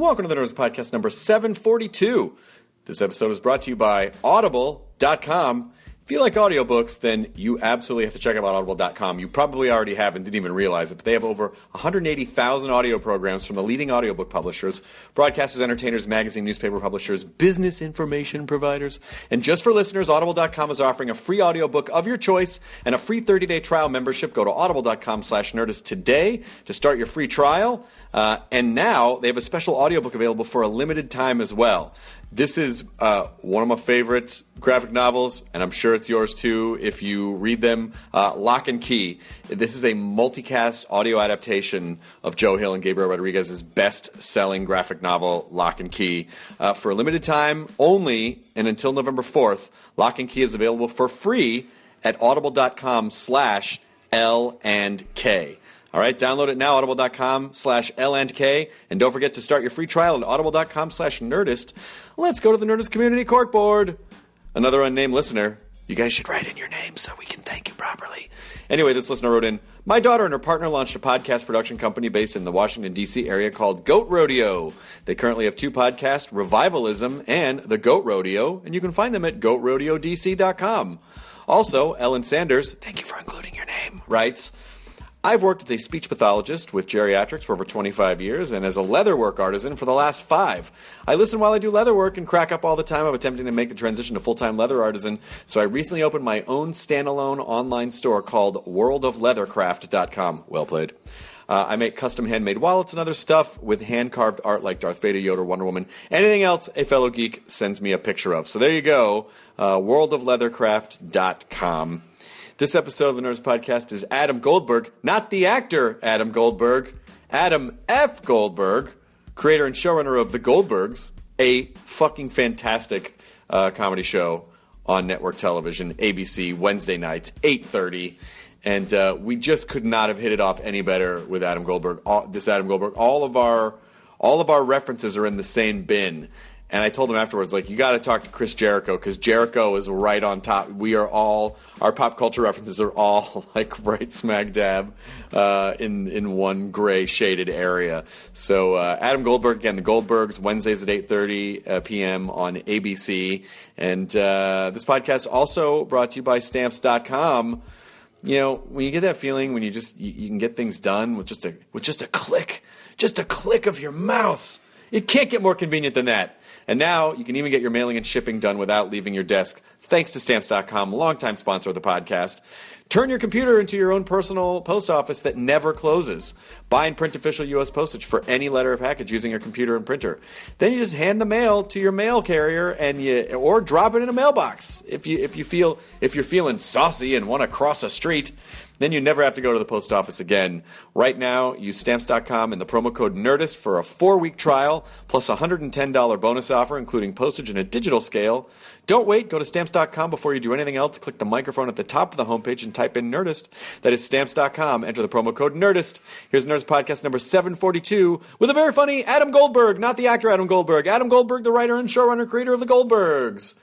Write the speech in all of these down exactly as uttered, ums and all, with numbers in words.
Welcome to the Nerds Podcast number seven forty-two. This episode is brought to you by Audible dot com. If you like audiobooks, then you absolutely have to check out Audible dot com. You probably already have and didn't even realize it, but they have over one hundred eighty thousand audio programs from the leading audiobook publishers, broadcasters, entertainers, magazine, newspaper publishers, business information providers. And just for listeners, Audible dot com is offering a free audiobook of your choice and a free thirty-day trial membership. Go to Audible dot com slash Nerdist today to start your free trial. Uh, and now they have a special audiobook available for a limited time as well. This is uh, one of my favorite graphic novels, and I'm sure it's yours too if you read them. Uh, Lock and Key. This is a multicast audio adaptation of Joe Hill and Gabriel Rodriguez's best-selling graphic novel, Lock and Key. Uh, for a limited time only, and until November fourth, Lock and Key is available for free at audible dot com slash L and K. All right, download it now, audible dot com slash L and K. And don't forget to start your free trial at audible dot com slash Nerdist. Let's go to the Nerdist Community Corkboard. Another unnamed listener. You guys should write in your name so we can thank you properly. Anyway, this listener wrote in, my daughter and her partner launched a podcast production company based in the Washington, D C area called Goat Rodeo. They currently have two podcasts, Revivalism and The Goat Rodeo, and you can find them at goat rodeo d c dot com. Also, Ellen Sanders, thank you for including your name, writes, I've worked as a speech pathologist with geriatrics for over twenty-five years and as a leatherwork artisan for the last five. I listen while I do leatherwork and crack up all the time of attempting to make the transition to full-time leather artisan, so I recently opened my own standalone online store called world of leathercraft dot com. Well played. Uh, I make custom handmade wallets and other stuff with hand-carved art like Darth Vader, Yoda, Wonder Woman, anything else a fellow geek sends me a picture of. So there you go, uh, world of leathercraft dot com. This episode of the Nerds Podcast is Adam Goldberg, not the actor Adam Goldberg, Adam F. Goldberg, creator and showrunner of The Goldbergs, a fucking fantastic uh, comedy show on network television, A B C, Wednesday nights, eight thirty. And uh, we just could not have hit it off any better with Adam Goldberg. All, this Adam Goldberg, all of our all of our references are in the same bin. And I told him afterwards, like, you got to talk to Chris Jericho because Jericho is right on top. We are all, our pop culture references are all like right smack dab uh, in in one gray shaded area. So uh, Adam Goldberg, again, The Goldbergs, Wednesdays at eight thirty uh, p.m. on A B C. And uh, this podcast also brought to you by Stamps dot com. You know, when you get that feeling when you just, you, you can get things done with just a with just a click, just a click of your mouse. It can't get more convenient than that. And now you can even get your mailing and shipping done without leaving your desk, thanks to Stamps dot com, a longtime sponsor of the podcast. Turn your computer into your own personal post office that never closes. Buy and print official U S postage for any letter or package using your computer and printer. Then you just hand the mail to your mail carrier, and you or drop it in a mailbox. If you if you feel if you're feeling saucy and want to cross a street, then you never have to go to the post office again. Right now, use Stamps dot com and the promo code NERDIST for a four-week trial, plus a one hundred ten dollars bonus offer, including postage and a digital scale. Don't wait. Go to Stamps dot com before you do anything else. Click the microphone at the top of the homepage and type in NERDIST. That is Stamps dot com. Enter the promo code NERDIST. Here's Nerds Podcast number seven forty-two with a very funny Adam Goldberg, not the actor Adam Goldberg. Adam Goldberg, the writer and showrunner, creator of The Goldbergs.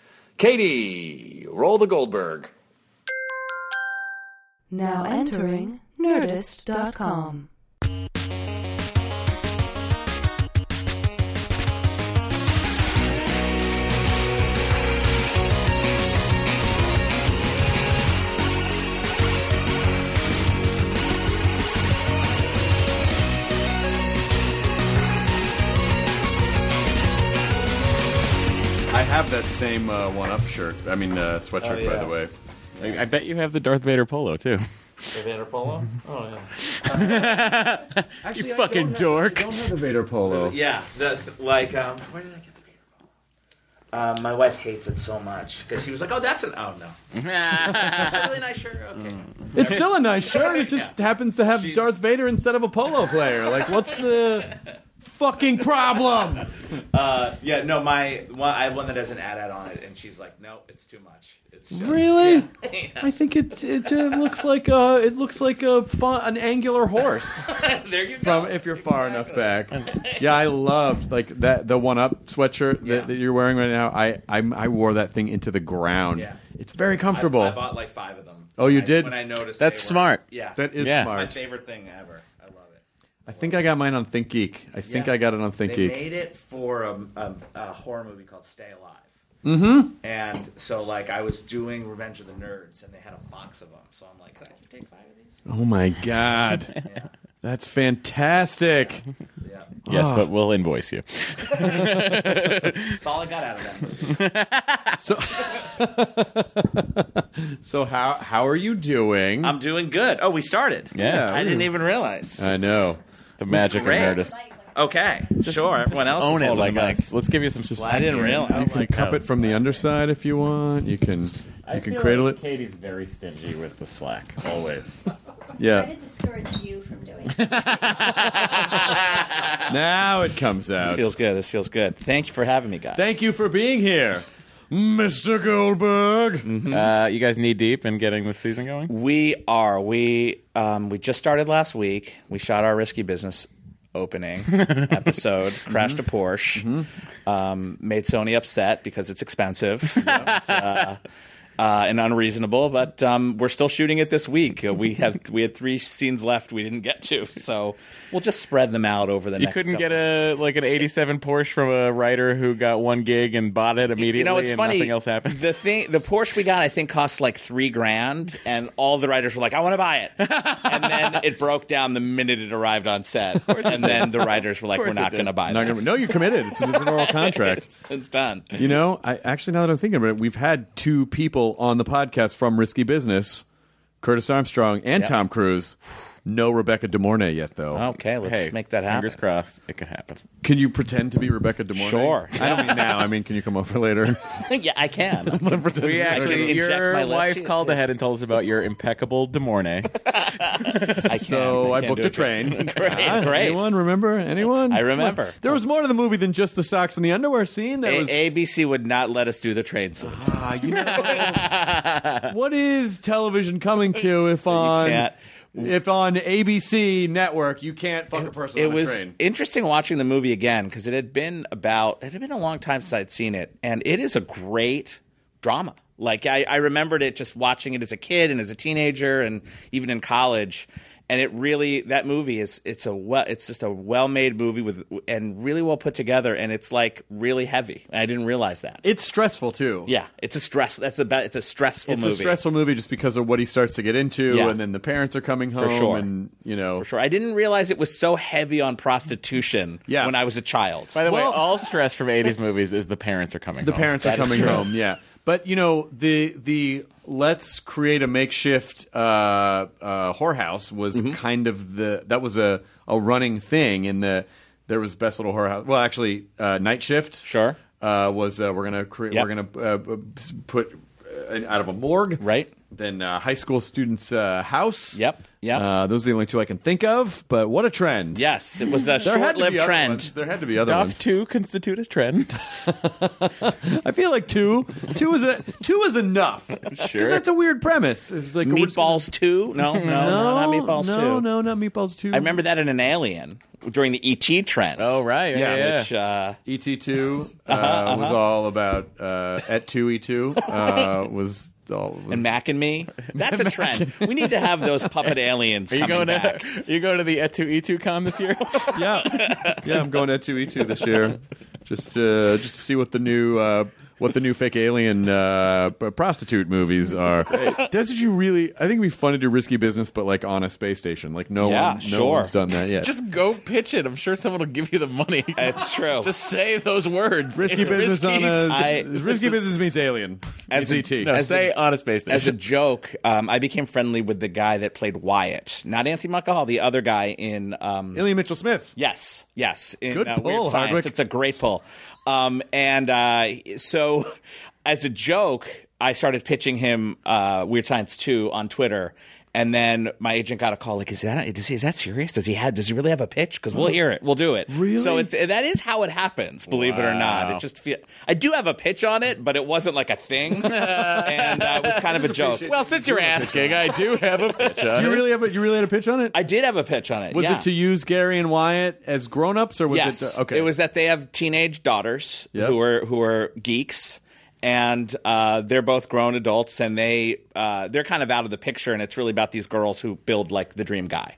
Katie, roll the Goldberg. Now entering Nerdist dot com. I have that same uh, one-up shirt. I mean, uh, sweatshirt, oh, yeah. by the way. I bet you have the Darth Vader polo, too. The Vader polo? Oh, yeah. Uh, actually, you fucking I dork. Have, I don't have the Vader polo. Yeah, the, like, um, where did I get the Vader polo? Uh, my wife hates it so much, because she was like, oh, that's an, oh, no. It's a really nice shirt, okay. It's still a nice shirt, it just yeah. happens to have She's... Darth Vader instead of a polo player. Like, what's the fucking problem? Uh, yeah, no, my, well, I have one that has an ad-ad on it, and she's like, no, it's too much. It's just, really? Yeah. Yeah. I think it it uh, looks like a it looks like a fun, an angular horse. There you go. From if you're far enough back. Yeah, I loved like that the one up sweatshirt yeah. that, that you're wearing right now. I, I I wore that thing into the ground. Yeah. It's very comfortable. I, I bought like five of them. Oh, you I, did? When I noticed that's they smart. Were, yeah, that is yeah. smart. It's my favorite thing ever. I love it. I think I got mine on Think Geek. I think Yeah. I got it on Think They Geek. made it for a, a, a horror movie called Stay Alive. Mm-hmm. And so, like, I was doing Revenge of the Nerds, and they had a box of them. So I'm like, can I just take five of these? Oh my god, Yeah. that's fantastic. Yeah. Yes, but we'll invoice you. That's all I got out of that movie. So how how are you doing? I'm doing good. Oh, we started. Yeah. I didn't even realize. I know. The magic of Great. Nerdist. Okay. sure. Everyone else Own is it holding like the mic. us. Let's give you some slack. I didn't here. realize. You can cup it from the underside if you want. You can you can cradle it. Katie's very stingy with the slack, always. Try Yeah. to discourage you from doing it. Now it comes out. Feels good. This feels good. Thank you for having me, guys. Thank you for being here, Mister Goldberg. Uh, you guys knee deep in getting this season going? We are. We um, we just started last week. We shot our Risky Business opening episode, crashed a Porsche, um, made Sony upset because it's expensive. It's, uh, Uh, and unreasonable, but um, we're still shooting it this week. Uh, we have we had three scenes left we didn't get to, so we'll just spread them out over the You next. couldn't couple. get a like an eighty-seven Porsche from a writer who got one gig and bought it immediately. You know, it's and funny. Nothing else happened. The thing, the Porsche we got, I think, cost like three grand, and all the writers were like, "I want to buy it," and then it broke down the minute it arrived on set, and then the writers were like, "We're course not it going to did. buy Not that." gonna, no, you committed. It's, it's an oral contract. it's, it's done. You know, I actually now that I'm thinking about it, we've had two people on the podcast from Risky Business, Curtis Armstrong and Yeah. Tom Cruise. No Rebecca De Mornay yet, though. Okay, let's Hey, make that happen. Fingers crossed, it could happen. Can you pretend to be Rebecca De Mornay? Sure. I don't mean now. I mean, can you come over later? yeah, I can. Pretend We to- actually, inject my your left wife cheek. called ahead and told us about your impeccable De Mornay. I can. So I, can booked do a it. train. Great, Ah, great. Anyone remember? Anyone? I remember. Come on. There was more to the movie than just the socks and the underwear scene. There A- was A B C would not let us do the trade scene. Ah, you know, what is television coming to if on can't. if on A B C network you can't fuck a person It on a was train? interesting watching the movie again because it had been about it had been a long time since I'd seen it, and it is a great drama. Like I, I remembered it just watching it as a kid and as a teenager, and even in college. And it really that movie is it's a well it's just a well made movie with and really well put together, and it's like really heavy. And I didn't realize that. It's stressful too. Yeah, it's a stress. That's about it's a stressful It's movie. a stressful movie just because of what he starts to get into, Yeah. and then the parents are coming home, sure. and you know, For sure. I didn't realize it was so heavy on prostitution Yeah. when I was a child. By the Well- way, all stress from eighties movies is the parents are coming the home. parents are That is coming true. home. Yeah, but you know the the let's create a makeshift uh, uh, whorehouse was Mm-hmm. kind of the that was a, a running thing in the there was Best Little Whorehouse. Well, actually, uh, Night Shift. Sure. Uh, was uh, we're gonna create Yep. we're gonna uh, put uh, out of a morgue. Right. Then uh, high school students' uh, house. Yep, yep. Uh, those are the only two I can think of. But what a trend! Yes, it was a There had to be short-lived other trend. ones. There had to be other Doth ones. two constitute a trend? I feel like two, two is a, two is enough. Because Sure. that's a weird premise. It's like we're just Meatballs two? No, no, gonna- no, not Meatballs no, two. No, not Meatballs two. I remember that in an Alien during the E T trend. Oh, right. Yeah, Yeah, yeah. Which, uh, E T two uh, was all about uh, Et two E two uh, was all was and Mac and Me. That's a trend. We need to have those puppet aliens Are you coming going to back. are you going to the E two E two con this year? yeah, yeah. I'm going Et two E two this year, just uh, just to see what the new uh, what the new fake alien uh, p- prostitute movies are. That's what you really. I think it'd be fun to do Risky Business, but like on a space station. Like no Yeah, one, no sure. one's done that yet. Just go pitch it. I'm sure someone will give you the money. It's true. Just say those words. Risky It's Business risky. on a I- Risky Business means alien. As Means a- E T. No, as say a- on a space As a station. joke, um, I became friendly with the guy that played Wyatt, not Anthony Mulcahy, the other guy in. Um, Alien Mitchell Smith. Yes, yes. In, Good uh, pull, Weird Science. Hardwick. It's a great pull. Um, and uh, so, as a joke, I started pitching him uh, Weird Science two on Twitter. And then my agent got a call like, is that is, he, is that serious? Does he have? Does he really have a pitch? Because we'll hear it. We'll do it. Really? So it's that is how it happens. Believe it or not, Wow. it just feel. I do have a pitch on it, but it wasn't like a thing, and uh, it was kind of a joke. appreciate- Well, since you're asking, I do have a pitch on Do you it. really have a, you really had a pitch on it? I did have a pitch on it. was yeah. it to use Gary and Wyatt as grown-ups, or was yes. it? To, okay, It was that they have teenage daughters Yep. who are who are geeks, and uh, they're both grown adults, and they uh, they're kind of out of the picture, and it's really about these girls who build like the dream guy.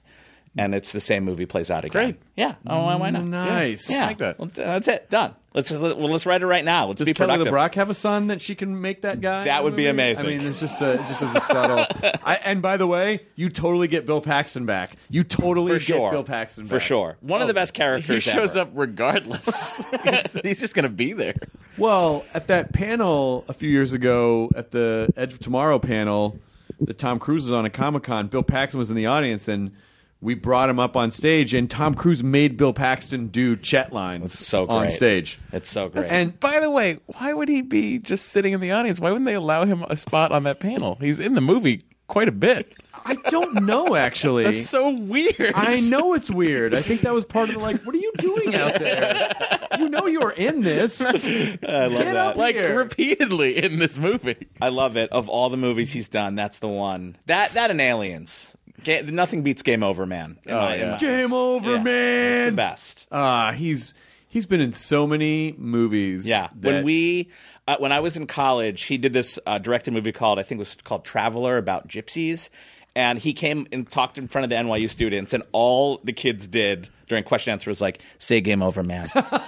and it's the same movie plays out again. Great. Yeah. Oh, why, why not? Nice. Yeah. I like that. Well, that's it. Done. Let's just, well, let's write it right now. Let's Does be Kelly productive. LeBrock have a son that she can make that guy? That in would the be movie? amazing. I mean, it's just a, just as a subtle. I, and by the way, you totally get Bill Paxton back. You totally For get sure. Bill Paxton back. For sure. One of the best characters He shows ever. up regardless. he's, he's just going to be there. Well, at that panel a few years ago, at the Edge of Tomorrow panel that Tom Cruise was on at Comic-Con, Bill Paxton was in the audience, and we brought him up on stage, and Tom Cruise made Bill Paxton do Chet lines so on great. stage. It's so great. And By the way, why would he be just sitting in the audience? Why wouldn't they allow him a spot on that panel? He's in the movie quite a bit. I don't know, actually. That's so weird. I know it's weird. I think that was part of the, like, what are you doing out there? You know you were in this. I love Get that. up Like here. repeatedly in this movie. I love it. Of all the movies he's done, that's the one. That that and Aliens. Ga- nothing beats Game Over, Man. in Oh, my- in yeah. my- Game over, Yeah, It's the man. best. Ah, he's he's been in so many movies. Yeah. that- When we, uh, when I was in college, he did this uh, directed movie called, I think it was called Traveler, about gypsies. And he came and talked in front of the N Y U students, and all the kids did during question answer was like, "Say game over, man."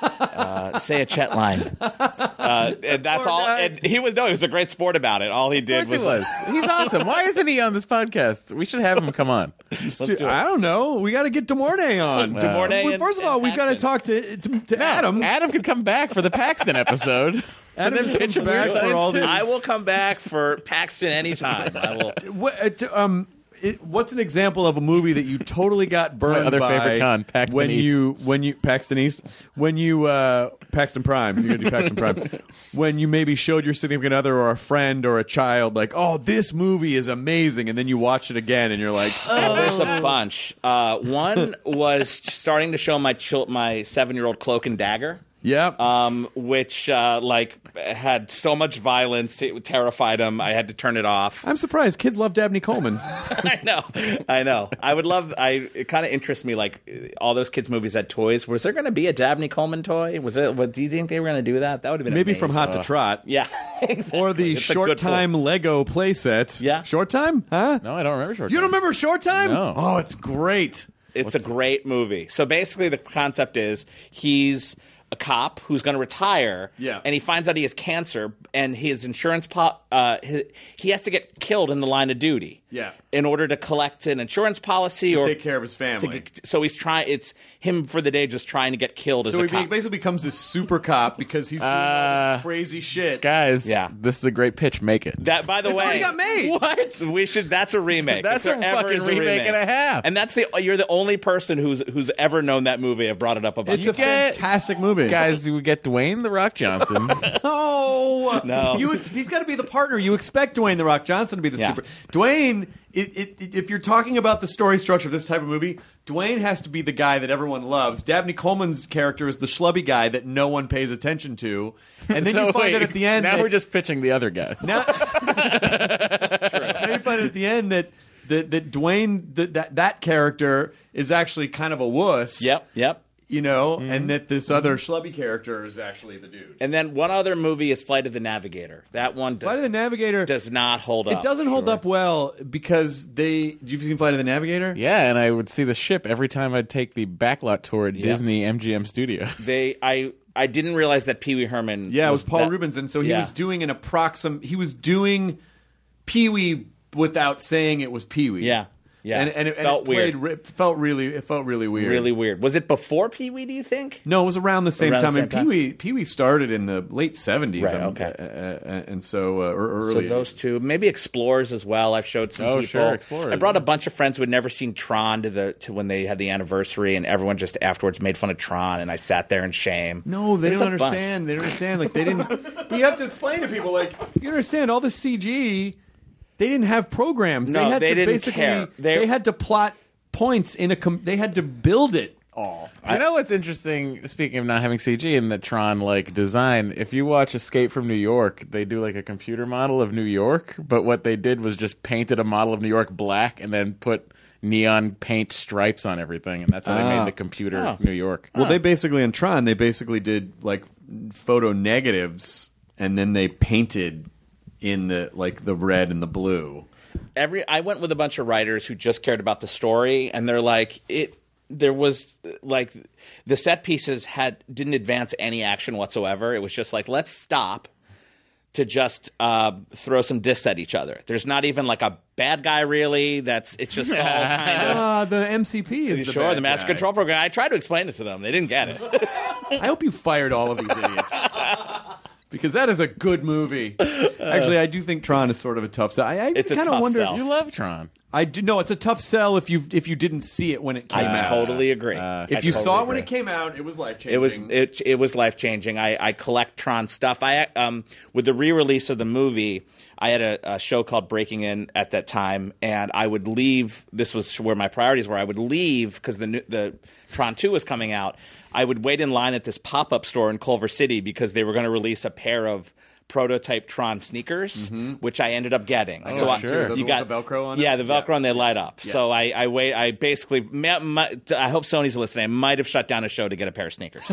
uh, say a Chet line. Uh, and that's Poor all. guy. And he was no, he was a great sport about it. All he Of did course he was, was. He's awesome. Why isn't he on this podcast? We should have him come on. let's Dude, do it. I don't know. We got to get Demornay on. Demornay Well, and- first of and all, we've got to Paxton. talk to to, to No, Adam. Adam could come back for the Paxton episode. Adam And then just pitch comes him back weird for all science the- I will come back for Paxton anytime. I will. What, uh, t- um, it, what's an example of a movie that you totally got burned other by favorite con, Paxton when East. you when you Paxton East when you uh, Paxton Prime you're gonna do Paxton Prime when you maybe showed your significant other or a friend or a child like, oh, this movie is amazing, and then you watch it again and you're like, Oh, there's a bunch. Uh, one was starting to show my chil- my seven year old Cloak and Dagger. yep. Um, which uh, like had so much violence, it terrified him. I had to turn it off. I'm surprised kids love Dabney Coleman. I know, I know. I would love. I it kind of interests me. Like all those kids' movies had toys. Was there going to be a Dabney Coleman toy? Was it? What do you think they were going to do that? That would have been Maybe amazing. from Hot to Trot. Yeah, exactly. Or the It's a Short good Time point. Lego playset. Yeah. Short Time? Huh? No, I don't remember short. You don't Time. remember Short Time? No. Oh, it's great. It's a great movie. So basically, the concept is he's a cop who's going to retire, Yeah. and he finds out he has cancer, and his insurance po- uh, his, he has to get killed in the line of duty, Yeah. in order to collect an insurance policy To or take care of his to family. get- so he's trying. It's him for the day, just trying to get killed as So a he be- cop. basically becomes this super cop because he's doing all Uh, this crazy shit. Guys, Yeah. this is a great pitch. Make it. That, by the It's way, already got made. What we should? That's a remake. That's If a there ever fucking is remake and a half. And that's the you're the only person who's who's ever known that movie. I've brought it up a bunch It's a of times. get- fantastic movie. Guys, we get Dwayne the Rock Johnson. No, No. You, he's got to be the partner. You expect Dwayne the Rock Johnson to be the Yeah. super. Dwayne, it, it, it- if you're talking about the story structure of this type of movie, Dwayne has to be the guy that everyone loves. Dabney Coleman's character is the schlubby guy that no one pays attention to, and then so you find wait, out at the end. Now that, we're just pitching the other guys. now, now you find out at the end that that, that Dwayne that, that that character is actually kind of a wuss. Yep, yep. You know, Mm-hmm. and that this other schlubby character is actually the dude. And then one other movie is Flight of the Navigator. That one does, Flight of the Navigator does not hold up. It doesn't hold Sure. up well because they. Did you seen Flight of the Navigator? Yeah, and I would see the ship every time I'd take the backlot tour at Yeah. Disney M G M Studios. They, I, I didn't realize that Pee Wee Herman. Yeah, it was Paul that- Rubens, and so he Yeah. was doing an approxim. He was doing Pee Wee without saying it was Pee Wee. Yeah, yeah. and, and it, and Felt it played. weird. It felt really. It felt really weird. Really weird. Was it before Pee Wee? Do you think? No, it was around the same Around the time. same and time? Pee Wee Pee Wee started in the late seventies. Right, um, okay. uh, uh, and so uh, or So early. those two, maybe Explorers as well. I've showed some Oh, people. sure, Explorers, I brought a yeah. bunch of friends who had never seen Tron to the to when they had the anniversary, and everyone just afterwards made fun of Tron, and I sat there in shame. No, they There's don't a bunch. understand. They don't understand. Like they didn't. But you have to explain to people. Like you understand all the C G. They didn't have programs. No, they had they to didn't basically. care. They- They had to plot points in a. Com- they had to build it all. You know what's interesting? Speaking of not having C G in the Tron like design, if you watch Escape from New York, they do like a computer model of New York, but what they did was just painted a model of New York black and then put neon paint stripes on everything, and that's how they Ah. made the computer Oh. New York. Well, they basically in Tron, they basically did like photo negatives, and then they painted in the like the red and the blue. every I went with a bunch of writers who just cared about the story, and they're like it. There was like the set pieces had didn't advance any action whatsoever. It was just like let's stop to just uh, throw some discs at each other. There's not even like a bad guy really. That's it's just all kind of. Uh, the M C P is the Sure, bad the Master guy. Control Program. I tried to explain it to them. They didn't get it. I hope you fired all of these idiots. Because that is a good movie. Actually, I do think Tron is sort of a tough sell. I, I It's a kind of tough wonder. sell. You love Tron. I do no. It's a tough sell if you if you didn't see it when it came I out. totally agree. Uh, If I you totally saw it when agree. it came out, it was life changing. It was it it was life changing. I, I collect Tron stuff. I um with the re release of the movie, I had a, a show called Breaking In at that time, and I would leave. This was where my priorities were. I would leave because the new, the Tron two was coming out. I would wait in line at this pop up store in Culver City because they were going to release a pair of prototype Tron sneakers, which I ended up getting. so I, sure. The- you the got Velcro on it? Yeah, the Velcro Yeah. and they light up. So I, I wait. I basically. ma- ma- I hope Sony's listening. I might have shut down a show to get a pair of sneakers.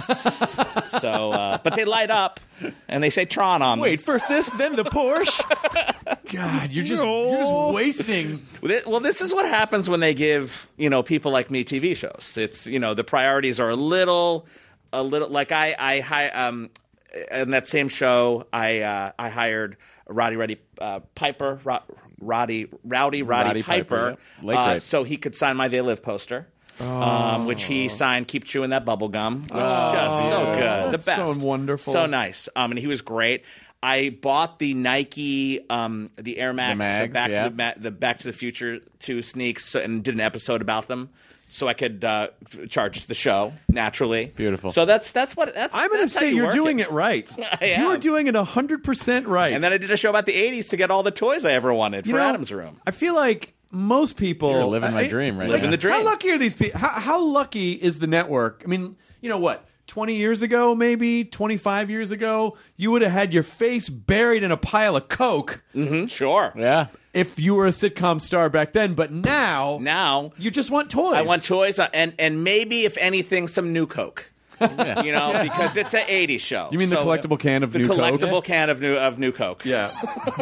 so, uh, but they light up and they say Tron on them. Wait, first this, then the Porsche. God, you're just you're just wasting. Well, this is what happens when they give you know people like me T V shows. It's you know the priorities are a little, a little like I I hi- um in that same show I uh, I hired Roddy Roddy uh, Piper Ro- Roddy Rowdy Roddy, Roddy Piper, Piper, yeah. Lake uh, Rape. so he could sign my They Live poster. Um, which he signed, "Keep Chewing That Bubble Gum," which is just so good, the That's so best, wonderful. so nice. Um, and he was great. I bought the Nike, um, the Air Max, the, mags, Back yeah. to the, Ma- the Back to the Future two sneaks, and did an episode about them, so I could uh, charge the show naturally. Beautiful. So that's that's what that's. I'm going to that's how say you you're work doing it, right. I You am. are doing it one hundred percent right. And then I did a show about the eighties to get all the toys I ever wanted You for know, Adam's room. I feel like most people You're living my I- dream right Living now. the dream. How lucky are these people? How, how lucky is the network? I mean, you know what? twenty years ago, maybe twenty-five years ago, you would have had your face buried in a pile of Coke Mm, sure. Yeah. if you were a sitcom star back then. But now, Now you just want toys. I want toys, uh, and and maybe if anything, some new Coke. You know, because it's an eighties show. You mean the So- collectible can of the new Coke? collectible can of new of new Coke. Yeah.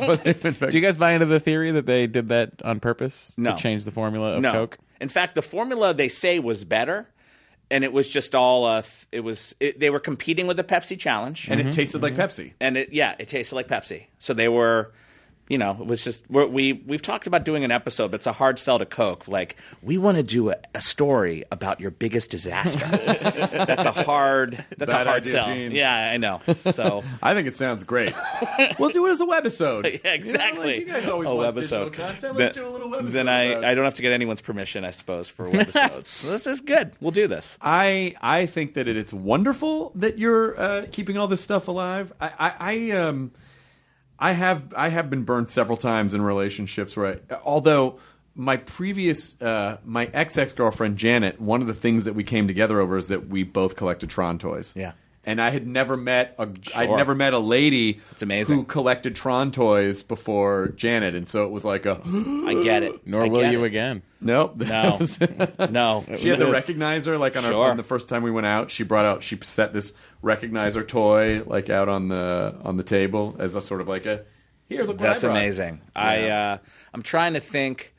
Do you guys buy into the theory that they did that on purpose No. to change the formula of No. Coke? In fact, the formula they say was better, and it was just all. Uh, th- it was. It, they were competing with the Pepsi Challenge, and it tasted like Pepsi. and it yeah, it tasted like Pepsi. So they were. You know, it was just we're, we we've talked about doing an episode, but it's a hard sell to Coke. Like we want to do a, a story about your biggest disaster. That's a hard. That's Bad a hard idea, sell. Gene. Yeah, I know. So I think it sounds great. We'll do it as a webisode. yeah, exactly. You, know, like, you guys always a want webisode. digital content. Let's Then- do a little webisode. Then I, about it. I don't have to get anyone's permission, I suppose, for webisodes. So this is good. We'll do this. I I think that it, it's wonderful that you're uh, keeping all this stuff alive. I, I, I um I have I have been burned several times in relationships where I, although my previous uh, my ex ex girlfriend Janet, one of the things that we came together over is that we both collected Tron toys. Yeah. And I had never met a I'd Sure. never met a lady It's amazing. who collected Tron toys before Janet, and so it was like a I get it. Nor I will get you it. again. nope. No. No. She had the recognizer, like on, our, Sure. on the first time we went out. She brought out, she set this recognizer toy like out on the on the table as a sort of like a here. Look, what That's I brought. amazing. I uh, I'm trying to think.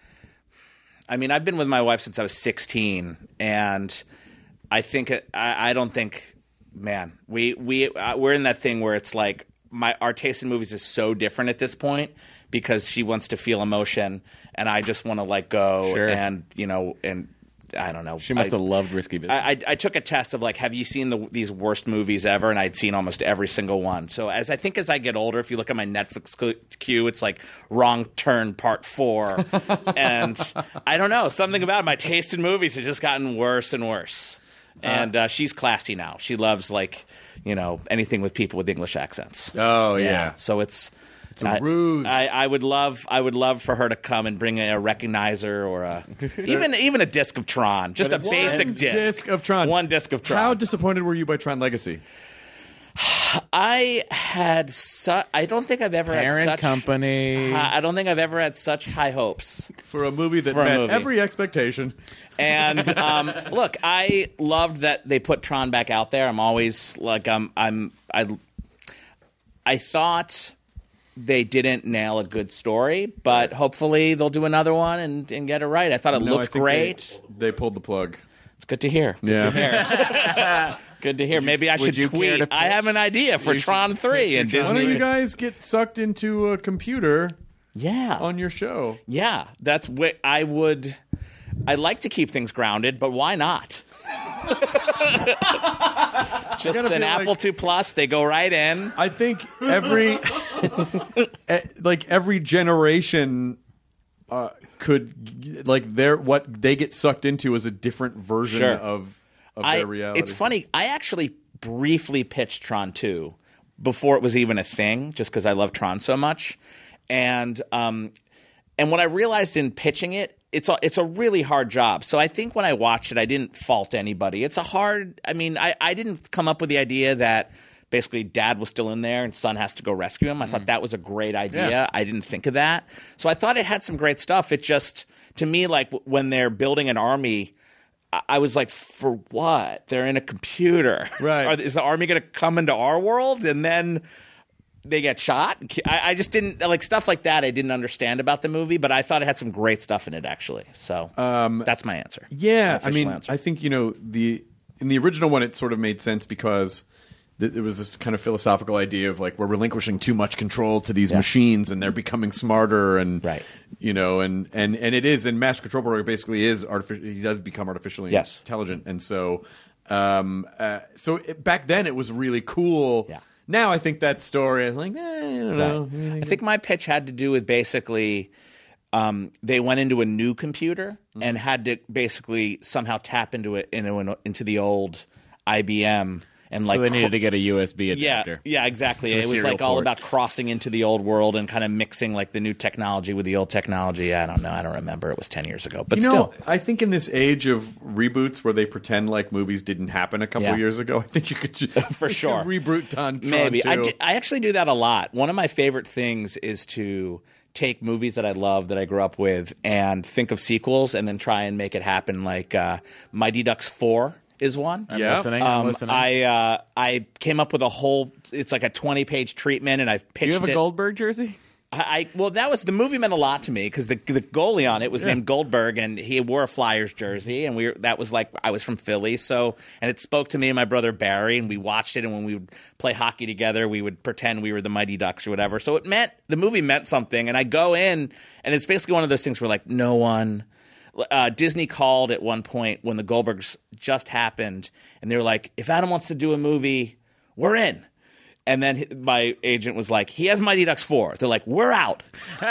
I mean, I've been with my wife since I was sixteen, and I think it, I, I don't think, man, we we uh, we're in that thing where it's like my our taste in movies is so different at this point because she wants to feel emotion, and I just want to let go, Sure. and you know, and I don't know. She must I, have loved Risky Business. I, I, I took a test of like, have you seen the, these worst movies ever? And I'd seen almost every single one. So as I think as I get older, if you look at my Netflix cl- queue, it's like Wrong Turn Part Four, and I don't know, something about my taste in movies has just gotten worse and worse. And uh, she's classy now. She loves like you know anything with people with English accents. Oh yeah. So it's. It's a ruse. I, I would love, I would love for her to come and bring a recognizer or a even even a disc of Tron, just a One basic disc. disc of Tron. One disc of Tron. How disappointed were you by Tron Legacy? I had su- I don't think I've ever had Parent such company. hi- I don't think I've ever had such high hopes. For a movie that For a met movie. every expectation. And um, look, I loved that they put Tron back out there. I'm always like I'm I'm I I thought they didn't nail a good story, but hopefully they'll do another one and, and get it right. I thought it No, I looked think great. They, they pulled the plug. It's good to hear. Good Yeah. to hear. Good to hear. Maybe I would should you care tweet. to I pitch? have an idea for You should Tron three and pitch Why Disney. don't you guys get sucked into a computer Yeah. on your show? Yeah. That's what I would. I like to keep things grounded, but why not? Just gotta an feel Apple like- two Plus. They go right in. I think every eh, like every generation uh, could like their what they get sucked into is a different version Sure. of of I, their reality. It's funny. I actually briefly pitched Tron two before it was even a thing, just because I love Tron so much. And um, and what I realized in pitching it, it's a, it's a really hard job. So I think when I watched it, I didn't fault anybody. It's a hard. I mean, I, I didn't come up with the idea that basically dad was still in there and son has to go rescue him. I thought that was a great idea. Yeah. I didn't think of that. So I thought it had some great stuff. It just, to me, like w- when they're building an army, I- I was like, for what? They're in a computer. Right. Are, is the army going to come into our world and then they get shot? I, I just didn't, like, stuff like that I didn't understand about the movie, but I thought it had some great stuff in it, actually. So that's my answer. My Yeah, I official mean, answer. I think you know the in the original one, it sort of made sense because th- there was this kind of philosophical idea of like we're relinquishing too much control to these Yeah. machines, and they're becoming smarter, and Right. you know, and and and it is, and Master Control Program basically is artificial. He does become artificially Yes. intelligent, and so, um, uh, so it, back then it was really cool. Yeah. Now I think that story, I'm like, eh, I don't know. I think my pitch had to do with basically um, they went into a new computer Mm-hmm. and had to basically somehow tap into it into, into the old I B M and like so they cr- needed to get a U S B yeah, adapter. yeah, exactly. To a It was serial like all port. about crossing into the old world and kind of mixing like the new technology with the old technology. I don't know. I don't remember. It was ten years ago, but You know, still. I think in this age of reboots where they pretend like movies didn't happen a couple Yeah. years ago, I think you could For you sure. could reboot Tron. Maybe. I, too. di- I actually do that a lot. One of my favorite things is to take movies that I love, that I grew up with, and think of sequels and then try and make it happen. Like uh, Mighty Ducks four is one. I'm Yeah. listening. I'm Um, listening. I uh, I came up with a whole. It's like a twenty page treatment, and I've pitched Do you have a it. Goldberg jersey? I, I well, that was the movie meant a lot to me because the the goalie on it was named Goldberg, and he wore a Flyers jersey, and we were, that was like I was from Philly, so and it spoke to me and my brother Barry, and we watched it, and when we would play hockey together, we would pretend we were the Mighty Ducks or whatever. So it meant the movie meant something, and I go in, and it's basically one of those things where like no one. Uh, Disney called at one point when the Goldbergs just happened, and they were like, "If Adam wants to do a movie, we're in." And then hi- my agent was like, "He has Mighty Ducks four." They're like, "We're out."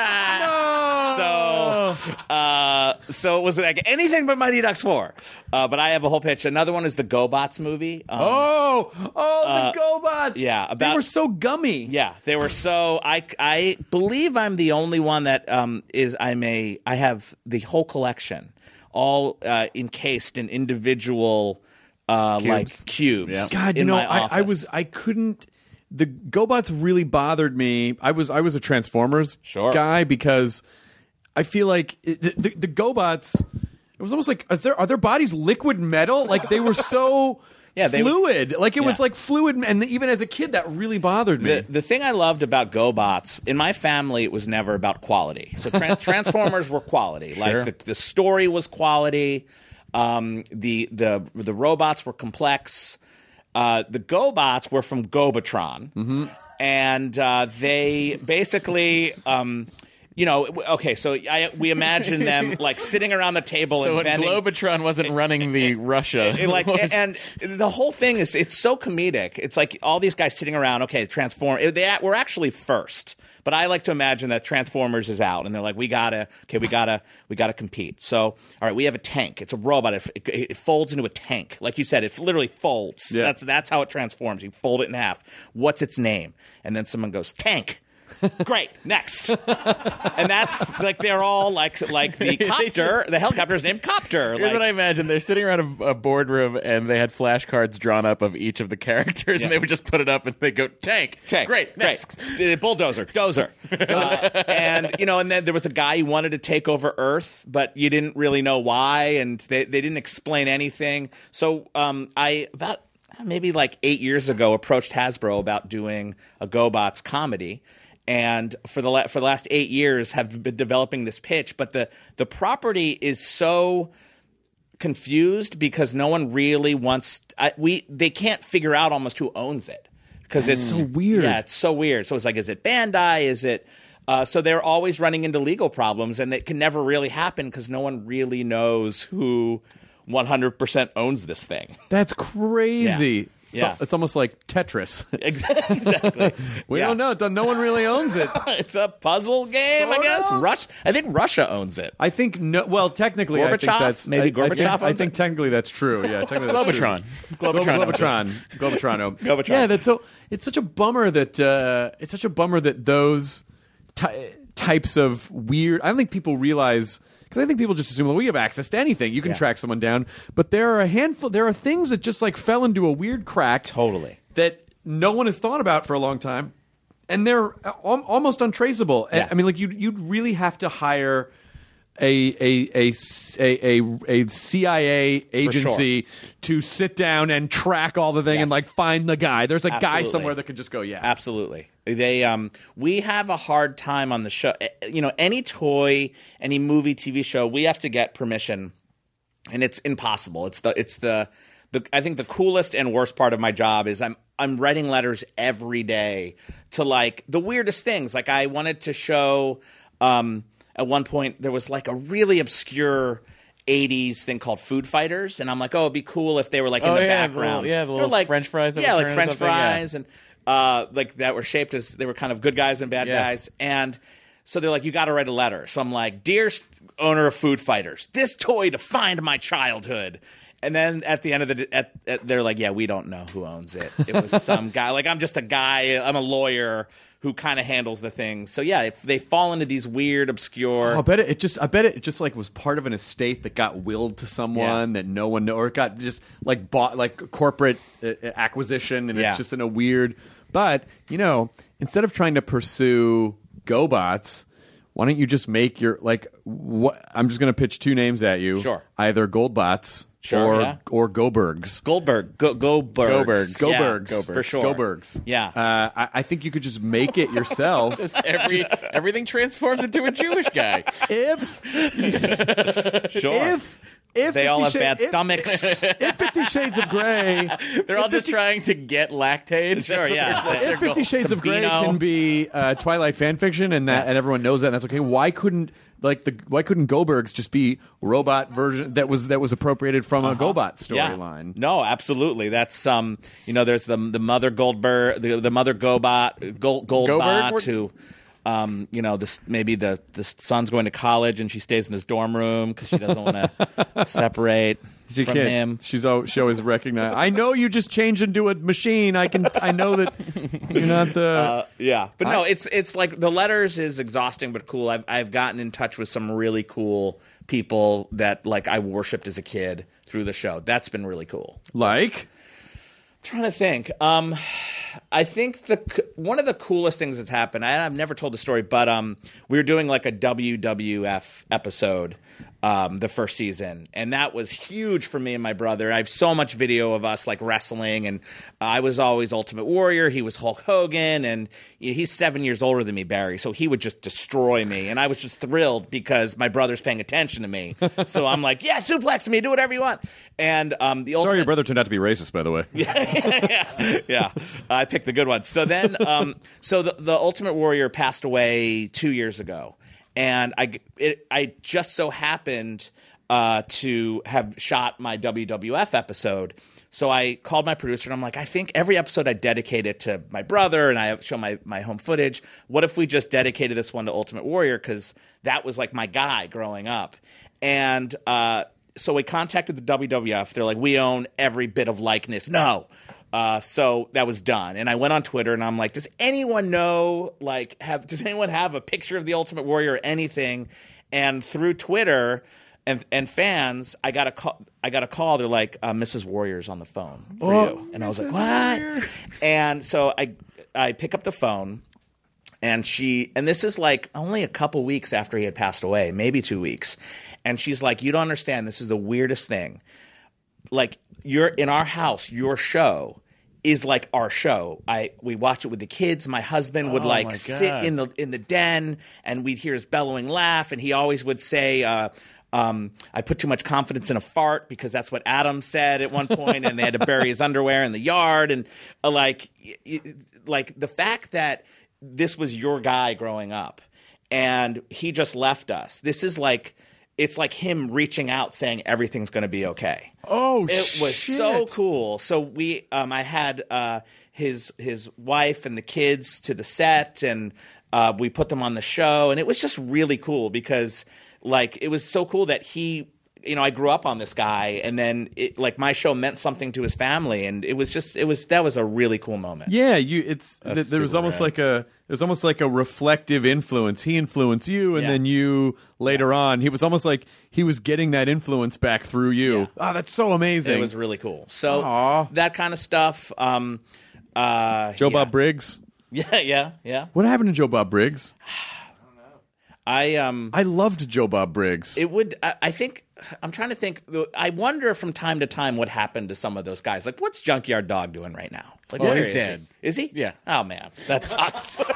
So, uh, so it was like anything but Mighty Ducks four. Uh, but I have a whole pitch. Another one is the GoBots movie. Um, Oh, oh, the GoBots! yeah, they about- were so gummy. Yeah, they were so. I I believe I'm the only one that um, is. I'm a. I have the whole collection, all uh, encased in individual uh, like cubes. Yeah. God, you in know, my I, I office. was, I couldn't. The GoBots really bothered me. I was, I was a Transformers Sure. guy because I feel like it, the, the, the GoBots. It was almost like, is there are their bodies liquid metal? Like they were so. Yeah, they were- fluid. Like it was Yeah. like fluid, and even as a kid, that really bothered me. The, the thing I loved about GoBots, in my family, it was never about quality. So trans- Transformers were quality. Sure. Like the, the story was quality. Um, the the the robots were complex. Uh, the GoBots were from Gobatron, Mm-hmm. and uh, they basically. Um, you know, w- okay, so I, we imagine them like sitting around the table So when inventing. Globotron wasn't running the Russia, It, like was- and the whole thing is it's so comedic. It's like all these guys sitting around. Okay, transform. They we're actually first, but I like to imagine that Transformers is out, and they're like, we gotta. Okay, we gotta. We gotta compete. So, all right, we have a tank. It's a robot. It, it, it folds into a tank, like you said. It literally folds. Yeah. That's that's how it transforms. You fold it in half. What's its name? And then someone goes tank. Great, next, and that's like they're all like like the They copter. just- the helicopter's named Copter. Here's like, what I imagine. They're sitting around a, a boardroom and they had flashcards drawn up of each of the characters, and Yeah. they would just put it up and they go, tank. Tank. Great, next. Great. Uh, Bulldozer. Dozer. Uh, and, you know, and then there was a guy who wanted to take over Earth, but you didn't really know why, and they, they didn't explain anything. So um, I, about maybe like eight years ago, approached Hasbro about doing a GoBots comedy. and for the la- for the last eight years have been developing this pitch. But the the property is so confused because no one really wants. I, we they can't figure out almost who owns it because it's so weird. Yeah, it's so weird. So it's like, is it Bandai? Is it? Uh, so they're always running into legal problems, and it can never really happen because no one really knows who one hundred percent owns this thing. That's crazy. Yeah. Yeah. So, it's almost like Tetris. Exactly. we Yeah. don't know. No one really owns it. It's a puzzle game, I Sort guess. of. Rush. I think Russia owns it. I think no. Well, technically, I think Gorbachev? that's Maybe I, I Gorbachev think, I owns think it? technically that's true. Yeah, technically that's true. Globotron. Glo- Globotron. Globotron. Globotron. oh. Globotron. Yeah, that's so. It's such a bummer that uh, it's such a bummer that those ty- types of weird. I don't think people realize. Because I think people just assume, well, we have access to anything. You can Yeah. track someone down. But there are a handful. There are things that just like fell into a weird crack. Totally. That no one has thought about for a long time, and they're al- almost untraceable. Yeah. I mean, like you, you'd really have to hire a a a a, a, a C I A agency to sit down and track all the thing Yes. and like find the guy. There's a guy Absolutely. somewhere that can just go, yeah, Absolutely. They um we have a hard time on the show. Eh, You know, any toy, any movie, T V show, we have to get permission, and it's impossible. It's the it's the the I think the coolest and worst part of my job is I'm I'm writing letters every day to like the weirdest things. Like I wanted to show um at one point there was like a really obscure eighties thing called Food Fighters, and I'm like, oh, it'd be cool if they were like in Oh, the yeah, the background. little- yeah, the They were little like French fries that Yeah, would like turn or French something, yeah. fries and uh, like that were shaped as they were kind of good guys and bad Yeah. guys. And so they're like, you got to write a letter. So I'm like, dear owner of Food Fighters, this toy defined my childhood. And then at the end of the, at, at, they're like, yeah, we don't know who owns it. It was some guy. Like I'm just a guy. I'm a lawyer who kind of handles the thing. So yeah, if they fall into these weird, obscure. Oh, I bet it, it just. I bet it just like was part of an estate that got willed to someone Yeah. that no one know, or it got just like bought like corporate uh, acquisition, and Yeah. it's just in a weird. But you know, instead of trying to pursue GoBots, why don't you just make your like? What I'm just going to pitch two names at you. Sure. Either Goldbots Sure, or yeah. or Goldbergs. Goldberg, go, go Bergs. Goldbergs. Yeah, Goldbergs. for sure. Goldbergs. Yeah. Uh, I, I think you could just make it yourself. Just every everything transforms into a Jewish guy. if Sure. if if They all have Fifty Sha- bad if- stomachs. If Fifty Shades of Grey, They're all just trying to get lactate. Sure, That's what yeah. their- that's their if Fifty goal. Shades of Grey Sabino. can be uh, Twilight fan fiction, and that and everyone knows that, and that's okay. Why couldn't like the why couldn't Goldbergs just be robot version that was that was appropriated from a GoBot Yeah. storyline? No, absolutely. That's um, you know, there's the the mother Goldberg, the the mother Gobot, Gold Goldbot, Goldberg? who, um, you know, this maybe the the son's going to college and she stays in his dorm room because she doesn't want to separate She from can't. him. She's al- she always recognize. I know you just changed into a machine. I can. I know that you're not the. Uh, yeah, but no, I- it's it's like the letters is exhausting but cool. I've I've gotten in touch with some really cool people that like I worshipped as a kid through the show. That's been really cool. like. Trying to think. Um, I think the c- one of the coolest things that's happened. I, I've never told the story, but um, we were doing like a W W F episode um, the first season, and that was huge for me and my brother. I have so much video of us like wrestling, and I was always Ultimate Warrior. He was Hulk Hogan, and you know, he's seven years older than me, Barry. So he would just destroy me, and I was just thrilled because my brother's paying attention to me. So I'm like, yeah, suplex me, do whatever you want. And um, the Sorry, ultimate your brother turned out to be racist, by the way. yeah, yeah. I picked the good one. So then, um, so the, the Ultimate Warrior passed away two years ago, and I, it, I just so happened uh, to have shot my W W F episode. So I called my producer, and I'm like, I think every episode I dedicate it to my brother, and I show my, my home footage. What if we just dedicated this one to Ultimate Warrior? Because that was like my guy growing up. And uh, so we contacted the W W F. They're like, we own every bit of likeness. No. Uh, so that was done. And I went on Twitter, and I'm like, does anyone know, like, have does anyone have a picture of the Ultimate Warrior or anything? And through Twitter and and fans, I got a call. I got a call. They're like, uh, Missus Warrior's on the phone for you. And I was like, what? And so I I pick up the phone. And she, and this is like only a couple weeks after he had passed away, maybe two weeks. And she's like, you don't understand. This is the weirdest thing. Like, you're in our house, your show is like our show. I we watch it with the kids. My husband would Oh, like my sit God. in the in the den, and we'd hear his bellowing laugh, and he always would say, uh, um, "I put too much confidence in a fart," because that's what Adam said at one point, and they had to bury his underwear in the yard, and uh, like y- y- like the fact that this was your guy growing up, and he just left us. This is like. It's like him reaching out saying everything's going to be okay. Oh, It was so cool. So we, um, I had uh, his his wife and the kids to the set, and uh, we put them on the show, and it was just really cool because, like, it was so cool that he, you know, I grew up on this guy, and then it, like my show meant something to his family, and it was just, it was that was a really cool moment. Yeah, you. It's th- there was super almost rad. like a it was almost like a reflective influence. He influenced you, and Yeah. then you later on. He was almost like he was getting that influence back through you. Yeah. Oh, that's so amazing. It was really cool. So Aw. that kind of stuff. Um, uh, Joe yeah. Bob Briggs. Yeah, yeah, yeah. What happened to Joe Bob Briggs? I um. I loved Joe Bob Briggs. It would. I, I think. I'm trying to think. I wonder from time to time what happened to some of those guys. Like, what's Junkyard Dog doing right now? Like, Well, where he's is dead. He? Is he? Yeah. Oh man, that sucks. so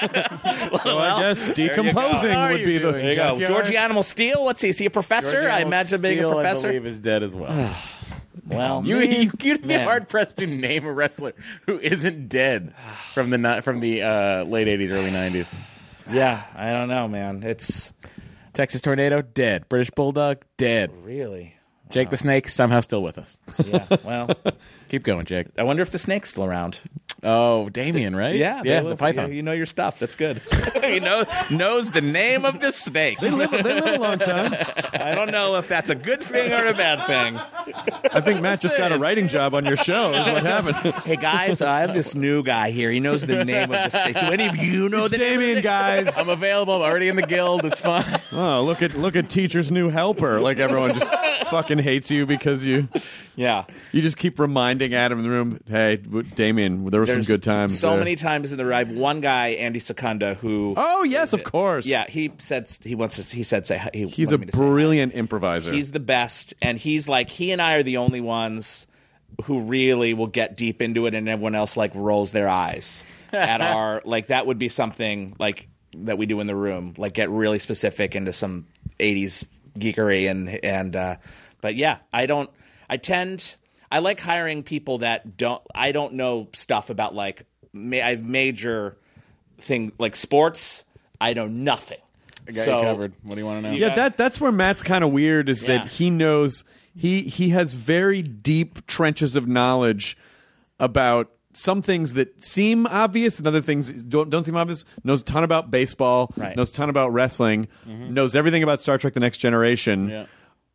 I guess decomposing How are would you be the. doing? There you go. Junkyard? Georgie Animal Steel. What's he? Is he a professor? George I Animal imagine being a Steele, professor. I believe is dead as well. Well, You, you, you'd be Man. hard pressed to name a wrestler who isn't dead from the ni- from the uh, late eighties, early nineties. yeah. I don't know, man. It's Texas Tornado, dead. British Bulldog, dead. really. Jake the Snake, somehow still with us. Yeah. Well, Keep going, Jake. I wonder if the snake's still around. Oh, Damien, right? Yeah. they yeah, live- the python. You, you know your stuff. That's good. he knows knows the name of the snake. They live, they live a long time. I don't know if that's a good thing or a bad thing. I think Matt just got a writing job on your show. Is what happened. Hey guys, I have this new guy here. He knows the name of the snake. Do any of you know It's the name? Damien, guys. I'm available. I'm already in the guild. It's fine. Oh, look at look at teacher's new helper. Like everyone just fucking hates you because you Yeah. you just keep reminding Adam in the room, hey, w- Damien, there were some There's good times. So there." many times in the I have one guy, Andy Secunda, who Oh yes, of course. yeah, he said he wants to. He said say he he's a wanted me to say hi. brilliant improviser. He's the best, and he's like he and I are the only ones who really will get deep into it, and everyone else like rolls their eyes at our like that would be something like that we do in the room, like get really specific into some eighties geekery and and uh, but yeah, I don't. I tend. I like hiring people that don't. I don't know stuff about like ma- I have major thing like sports. I know nothing. I got so, you covered. What do you want to know? yeah, that that's where Matt's kind of weird is Yeah. that he knows he he has very deep trenches of knowledge about some things that seem obvious and other things don't don't seem obvious. Knows a ton about baseball. Right. Knows a ton about wrestling. Knows everything about Star Trek: The Next Generation. Yeah.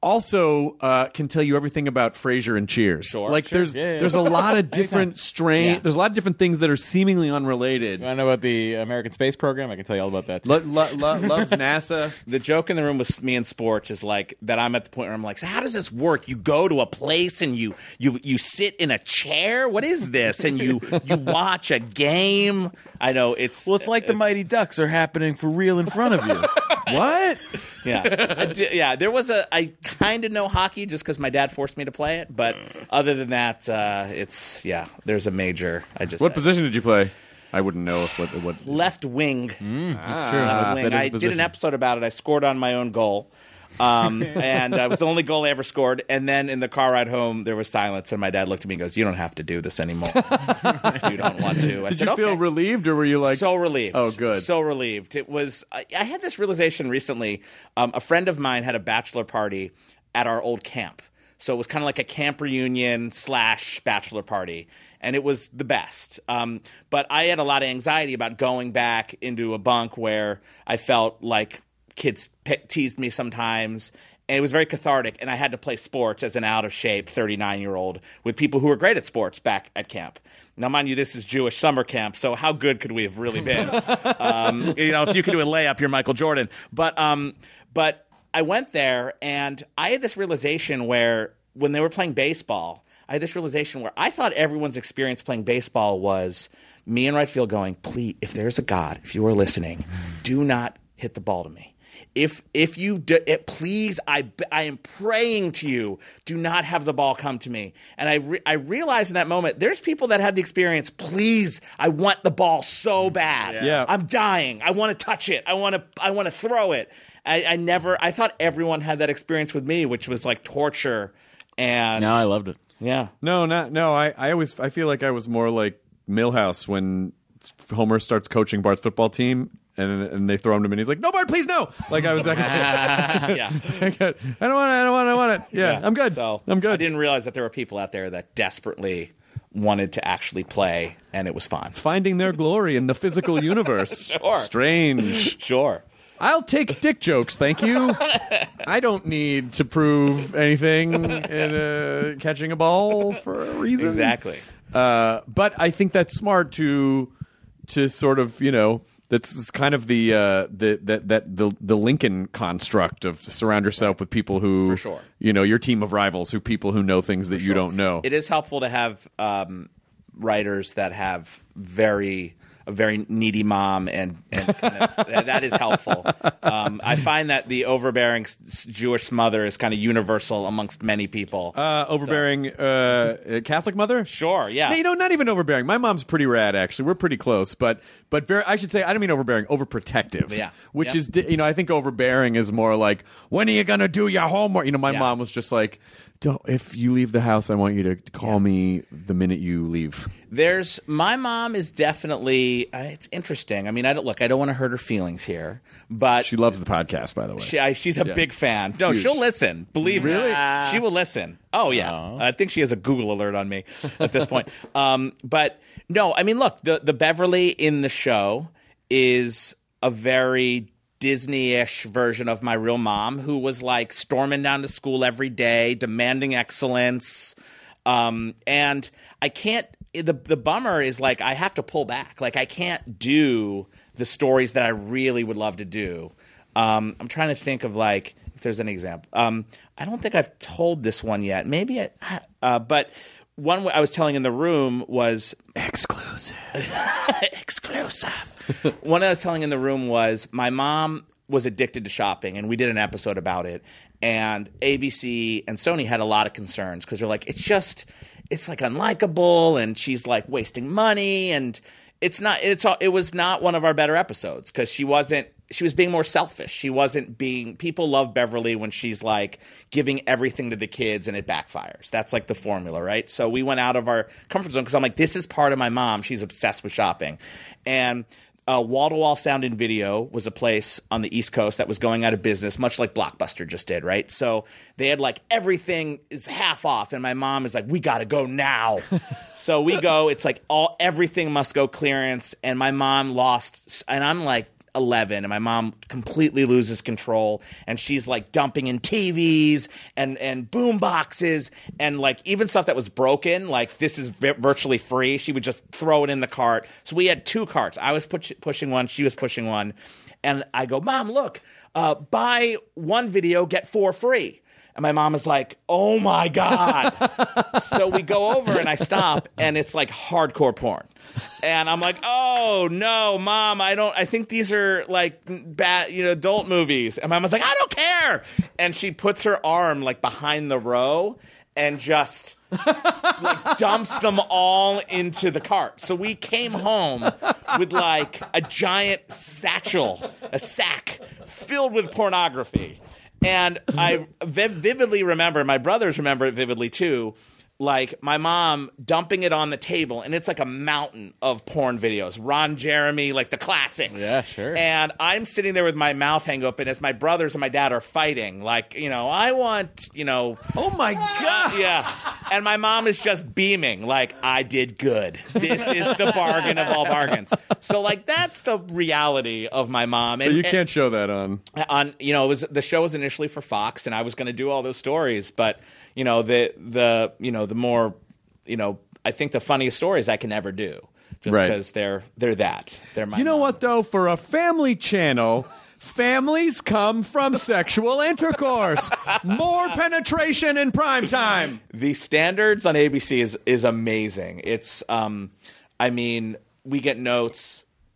Also, uh, can tell you everything about Frasier and Cheers. Sure, like sure. there's Yeah, yeah. there's a lot of different strain. Yeah. There's a lot of different things that are seemingly unrelated. You want to know about the American Space Program? I can tell you all about that. Too. Lo- lo- lo- loves NASA. The joke in the room with me and sports is like that. I'm at the point where I'm like, so how does this work? You go to a place and you you you sit in a chair. What is this? And you you watch a game. I know it's Well, it's like the Mighty Ducks are happening for real in front of you. What? yeah I d- yeah. There was a I kind of know hockey just because my dad forced me to play it, but other than that, uh, it's yeah. There's a major. I just What position did you play? I wouldn't know if what what. left wing. That's true. Left Ah, wing. that is a I did position. an episode about it. I scored on my own goal. Um, and uh, it was the only goal I ever scored. And then in the car ride home, there was silence, and my dad looked at me and goes, "You don't have to do this anymore. if you don't want to." I Did said, you feel "Okay." relieved, or were you like So relieved. Oh, good. So relieved. It was. I, I had this realization recently. Um, a friend of mine had a bachelor party at our old camp, so it was kind of like a camp reunion slash bachelor party, and it was the best. Um, but I had a lot of anxiety about going back into a bunk where I felt like kids pe- teased me sometimes. And it was very cathartic, and I had to play sports as an out-of-shape thirty-nine-year-old with people who were great at sports back at camp. Now, mind you, this is Jewish summer camp, so how good could we have really been? um, you know, if you could do a layup, you're Michael Jordan. But, um, but I went there, and I had this realization where when they were playing baseball, I had this realization where I thought everyone's experience playing baseball was me in right field going, please, if there's a God, if you are listening, do not hit the ball to me. if if you do, it, please, I I am praying to you, do not have the ball come to me. And I re- I realized in that moment, there's people that had the experience. Please, I want the ball so bad. Yeah. Yeah. I'm dying. I want to touch it. I want to I want to throw it. I, I never. I thought everyone had that experience with me, which was like torture. And No, I loved it. yeah. No, not no. I, I always I feel like I was more like Milhouse when Homer starts coaching Bart's football team, and and they throw him to him, and he's like, "No, Bart, please, no!" Like I was like, Yeah. I don't want it. I don't want it. I don't want it. Yeah, I'm good. So I'm good. I didn't realize that there were people out there that desperately wanted to actually play, and it was fun. Finding their glory in the physical universe. Sure. Strange. Sure. I'll take dick jokes, thank you. I don't need to prove anything in uh, catching a ball for a reason. Exactly. Uh, but I think that's smart to to sort of, you know, that's kind of the uh, the that that the the Lincoln construct of surround yourself with people who, For sure. you know, your team of rivals, who people who know things that you don't know. It is helpful to have um, writers that have very a very needy mom, and, and kind of, that, that is helpful. Um, I find that the overbearing s- Jewish mother is kind of universal amongst many people. Uh, overbearing uh, Catholic mother? Sure, yeah. No, you know, not even overbearing. My mom's pretty rad, actually. We're pretty close, but but very, I should say, I don't mean overbearing, overprotective. Yeah. Which Yeah. is, di- you know, I think overbearing is more like, when are you gonna do your homework? You know, my Yeah. mom was just like, don't, if you leave the house, I want you to call Yeah. me the minute you leave. There's my mom is definitely. Uh, it's interesting. I mean, I don't look. I don't want to hurt her feelings here, but She loves the podcast, by the way. She, I, she's a Yeah. big fan. No, Huge. she'll listen. Believe me. Really? She will listen. Oh, yeah. Oh. I think she has a Google alert on me at this point. Um, but no, I mean, look, the, the Beverly in the show is a very Disney-ish version of my real mom, who was like storming down to school every day, demanding excellence. Um, and I can't, the, the bummer is like, I have to pull back. Like, I can't do the stories that I really would love to do. Um, I'm trying to think of like, if there's an example. Um, I don't think I've told this one yet. Maybe, I, uh, but one I was telling in the room was Exclusive. exclusive. One I was telling in the room was my mom was addicted to shopping, and we did an episode about it. And A B C and Sony had a lot of concerns because they're like, it's just, it's like unlikable, and she's like wasting money, and it's not. It's it was not one of our better episodes because she wasn't. She was being more selfish. She wasn't being. People love Beverly when she's like giving everything to the kids and it backfires. That's like the formula, right? So we went out of our comfort zone because I'm like, this is part of my mom. She's obsessed with shopping, and uh, Wall to Wall Sound and Video was a place on the East Coast that was going out of business, much like Blockbuster just did, right? So they had like everything is half off, and my mom is like, we got to go now. So we go. It's like all everything must go clearance, and my mom lost, and I'm like eleven, and my mom completely loses control, and she's like dumping in T Vs and and boom boxes and like even stuff that was broken, like this is vi- virtually free, she would just throw it in the cart. So we had two carts. I was push- pushing one, she was pushing one, and I go, Mom, look, uh, buy one video, get four free. And my mom is like, oh my God. So we go over and I stop, and it's like hardcore porn. And I'm like, oh no, Mom, I don't, I think these are like bad, you know, adult movies. And my mom's like, I don't care. And she puts her arm like behind the row and just like dumps them all into the cart. So we came home with like a giant satchel, a sack filled with pornography. And I viv- vividly remember, my brothers remember it vividly too, like my mom dumping it on the table, and it's like a mountain of porn videos. Ron Jeremy, like the classics. Yeah, sure. And I'm sitting there with my mouth hang open as my brothers and my dad are fighting. Like, you know, I want, you know. Oh my God. Yeah. And my mom is just beaming, like, I did good. This is the bargain of all bargains. So, like, that's the reality of my mom. And But you and- can't show that on. on you know it was the show was initially for Fox, and I was going to do all those stories, but you know the the you know the more you know I think the funniest stories I can ever do, just Right. because they're they're that they're my You know mom. what, though? For a family channel, families come from sexual intercourse. More penetration in prime time. The standards on A B C is is amazing. It's um I mean we get notes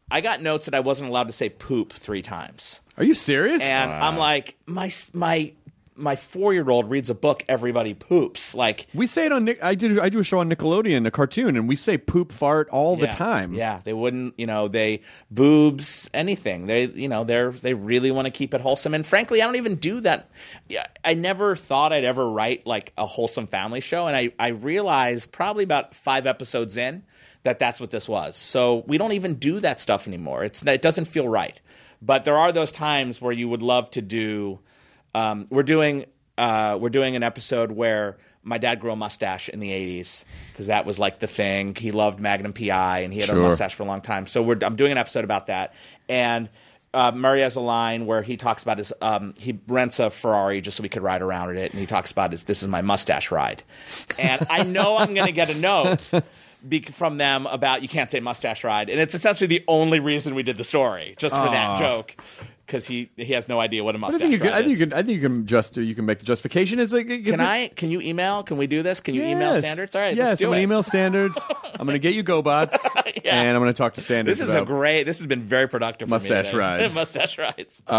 I got notes that I wasn't allowed to say poop three times. Are you serious? And I'm like, my my my four year old reads a book. Everybody poops. Like we say it on. Nick- I do. I do a show on Nickelodeon, a cartoon, and we say poop, fart all the yeah, time. Yeah, they wouldn't. You know, they boobs anything. They you know they're they really want to keep it wholesome. And frankly, I don't even do that. Yeah, I never thought I'd ever write like a wholesome family show, and I I realized probably about five episodes in that that's what this was. So we don't even do that stuff anymore. It's it doesn't feel right. But there are those times where you would love to do. Um, we're doing uh, we're doing an episode where my dad grew a mustache in the eighties because that was like the thing. He loved Magnum P I and he had Sure. a mustache for a long time. So we're, I'm doing an episode about that. And uh, Murray has a line where he talks about his um, he rents a Ferrari just so we could ride around in it, and he talks about his this is my mustache ride. And I know I'm going to get a note. Be- from them about you can't say mustache ride, and it's essentially the only reason we did the story, just for that joke, because he he has no idea what a But I mustache think you can. ride I think is. you can. I think you can just. You can make the justification. It's like. It's Can a- I? Can you email? Can we do this? Can you email Yes. standards? All right, Yes, let's do I'm gonna it. email standards. I'm gonna get you GoBots, Yeah. and I'm gonna talk to standards. This is about, a great. This has been very productive. for me Mustache today. rides. Mustache rides. Uh,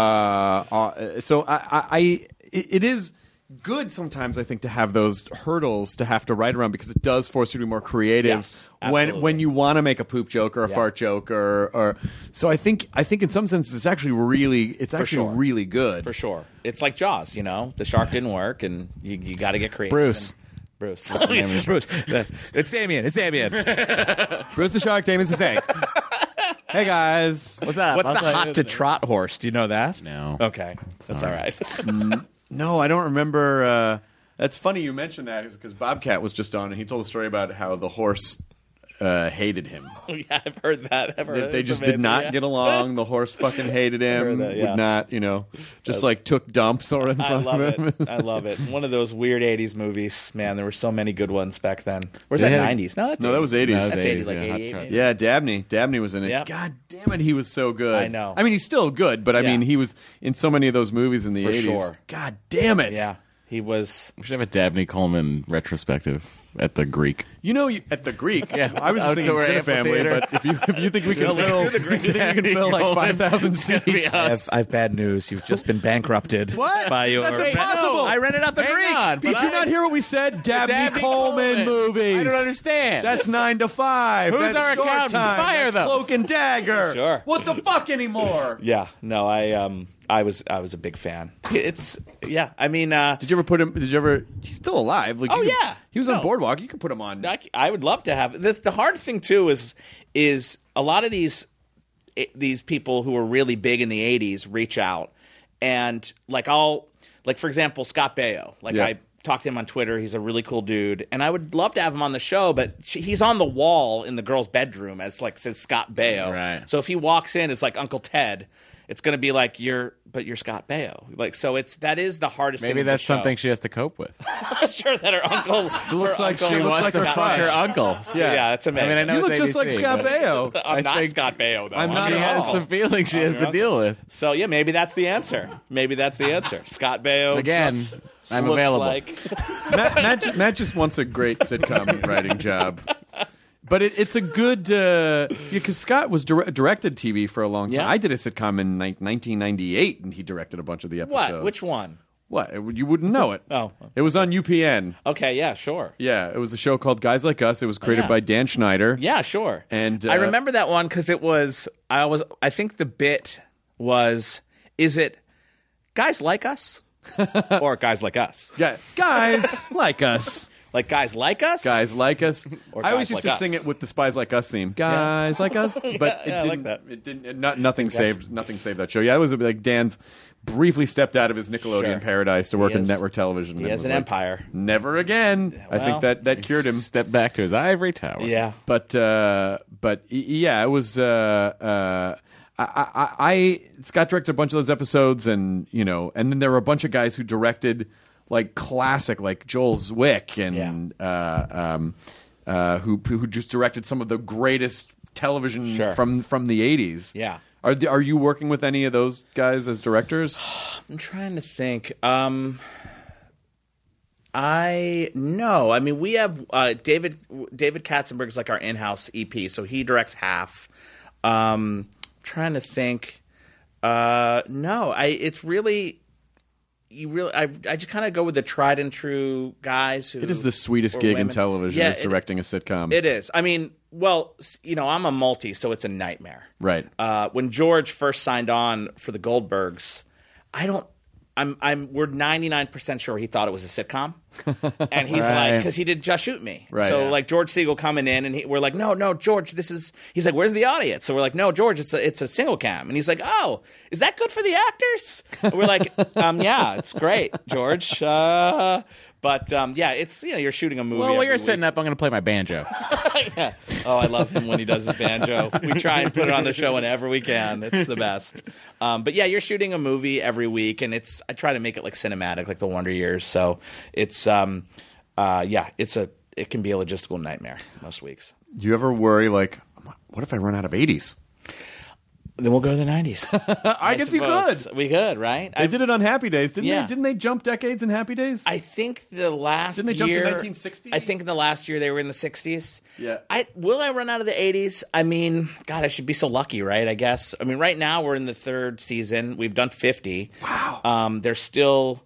uh, so I, I, I it, it is good sometimes, I think, to have those hurdles to have to write around because it does force you to be more creative Yes, when absolutely. when you want to make a poop joke or a Yeah. fart joke or or. So I think I think in some sense it's actually really it's actually sure. really good. For sure. It's like Jaws, you know? The shark didn't work, and you, you got to get creative. Bruce. And Bruce. name is- Bruce. It's Damien. It's Damien. Bruce the Shark, Damon's the Snake. Hey guys, What's up? What's I'll the tell hot you to the- trot horse? Do you know that? No. Okay. That's all right. no, I don't remember. Uh, that's funny you mentioned that because Bobcat was just on and he told a story about how the horse uh, hated him. Yeah, I've heard that. I've heard They, that. they It's just amazing, did not yeah. get along. The horse fucking hated him. heard that, yeah. Would not, you know, just like took dumps or in I front love of him. it. I love it. One of those weird eighties movies. Man, there were so many good ones back then. Where's They that had- nineties? No, that's No, that was No, eighties. it was That's eighties, eighties, like yeah, Hot eighty-eight, Shots. maybe. Yeah, Dabney. Dabney was in it. Yep. God damn it, he was so good. I know. I mean, he's still good, but I Yeah. mean, he was in so many of those movies in the For eighties. sure. God damn it. Yeah, he was. We should have a Dabney Coleman retrospective at the Greek. You know, you, at the Greek, Yeah. I was just thinking Outdoor Cine Family, amphitheater. but if you if you think we can Let's fill, do the Greek. if you think we can fill like Coleman. five thousand It's gonna be seats. us. I have, I have bad news. You've just been bankrupted. What? By your, That's Wait, impossible. no. I rented out the Hang Greek. on, Did but you I- not hear what we said? Dabney, Dabney Coleman, Coleman. movies. I don't understand. That's nine to five. Who's That's our short accountant? time. Fire That's them. Cloak and Dagger. Sure. What the fuck anymore? Yeah, no, I um, I was, I was a big fan. It's, yeah, I mean, uh, Did you ever put him? Did you ever? He's still alive. Like, Oh, you could- yeah. he was No. on Boardwalk. You could put him on. I, I would love to have the, the hard thing too is is a lot of these i- these people who were really big in the eighties reach out and like I'll like for example Scott Baio, like Yeah. I talked to him on Twitter. He's a really cool dude, and I would love to have him on the show, but she, he's on the wall in the girl's bedroom as like says Scott Baio. Right. So if he walks in, it's like Uncle Ted. It's going to be like you're, but you're Scott Baio. Like so, it's that is the hardest. Maybe thing with the that's show. something she has to cope with. Sure, that her uncle looks her like uncle she looks wants like to her fuck crush. Her uncle. Yeah, yeah, that's I amazing. mean, I know You look it's just like A B C, Scott but- Baio. I'm I not think- Scott Baio, though. I'm not She at has all. some feelings she has to uncle. deal with. So yeah, maybe that's the answer. Maybe that's the answer. Scott Baio Again, just I'm looks available. Like, Matt, Matt, ju- Matt just wants a great sitcom writing job. But it, it's a good because yeah, 'cause Scott was dire- directed T V for a long time. Yeah. I did a sitcom in ni- nineteen ninety-eight, and he directed a bunch of the episodes. what? Which one? What? It- You wouldn't know it. Oh. It was on U P N. Okay, yeah, sure. Yeah, it was a show called Guys Like Us. It was created yeah. by Dan Schneider. Yeah, sure. And, I uh, remember that one because it was. I was. I think the bit was. Is it guys like us or guys like us? Yeah, guys like us. Like guys like us? Guys like us. Or I always guys used like to sing us. it with the Spies Like Us theme. Guys like us, but Yeah, it yeah, I didn't. like that. It didn't. It, not, nothing saved. Nothing saved that show. Yeah, it was like Dan's briefly stepped out of his Nickelodeon Sure. paradise to work He in is- network television. and He then has was an like, empire. Never again. I well, think that that cured him. Step back to his ivory tower. Yeah. But uh, but y- yeah, it was. Uh, uh, I, I, I Scott directed a bunch of those episodes, and you know, and then there were a bunch of guys who directed like classic, like Joel Zwick, and uh, um, uh, who who just directed some of the greatest television Sure. from from the eighties. Yeah. Are the, are you working with any of those guys as directors? I'm trying to think. Um, I no. I mean, we have uh, David David Katzenberg's like our in-house E P, so he directs half. Um, trying to think. Uh, no, I. It's really. You really, I, I just kind of go with the tried and true guys. Who, It is the sweetest or gig in women. television Yeah, is directing it, a sitcom. It is. I mean, well, you know, I'm a multi, so it's a nightmare. Right. Uh, when George first signed on for the Goldbergs, I don't. I'm. I'm. We're ninety-nine percent sure he thought it was a sitcom, and he's Right. like, because he did Just Shoot Me. Right. So Yeah. like George Siegel coming in, and he, we're like, no, no, George, this is. He's like, where's the audience? So we're like, no, George, it's a it's a single cam, and he's like, oh, is that good for the actors? And we're like, um, yeah, it's great, George. Uh, but um, yeah, it's you know, you're shooting a movie. Well, while every you're week. setting up, I'm going to play my banjo. Yeah. Oh, I love him when he does his banjo. We try and put it on the show whenever we can. It's the best. Um, but yeah, you're shooting a movie every week, and it's I try to make it like cinematic, like the Wonder Years. So it's um, uh, yeah, it's a it can be a logistical nightmare most weeks. Do you ever worry, like, what if I run out of eighties? Then we'll go to the nineties. I, guess you could. We could, right? They did it on Happy Days, didn't Yeah. they? Didn't they jump decades in Happy Days? I think the last Didn't they jump to year, nineteen sixty? I think in the last year they were in the sixties. Yeah. I will I run out of the eighties? I mean, God, I should be so lucky, right? I guess. I mean, right now we're in the third season. We've done fifty. Wow. Um, there's still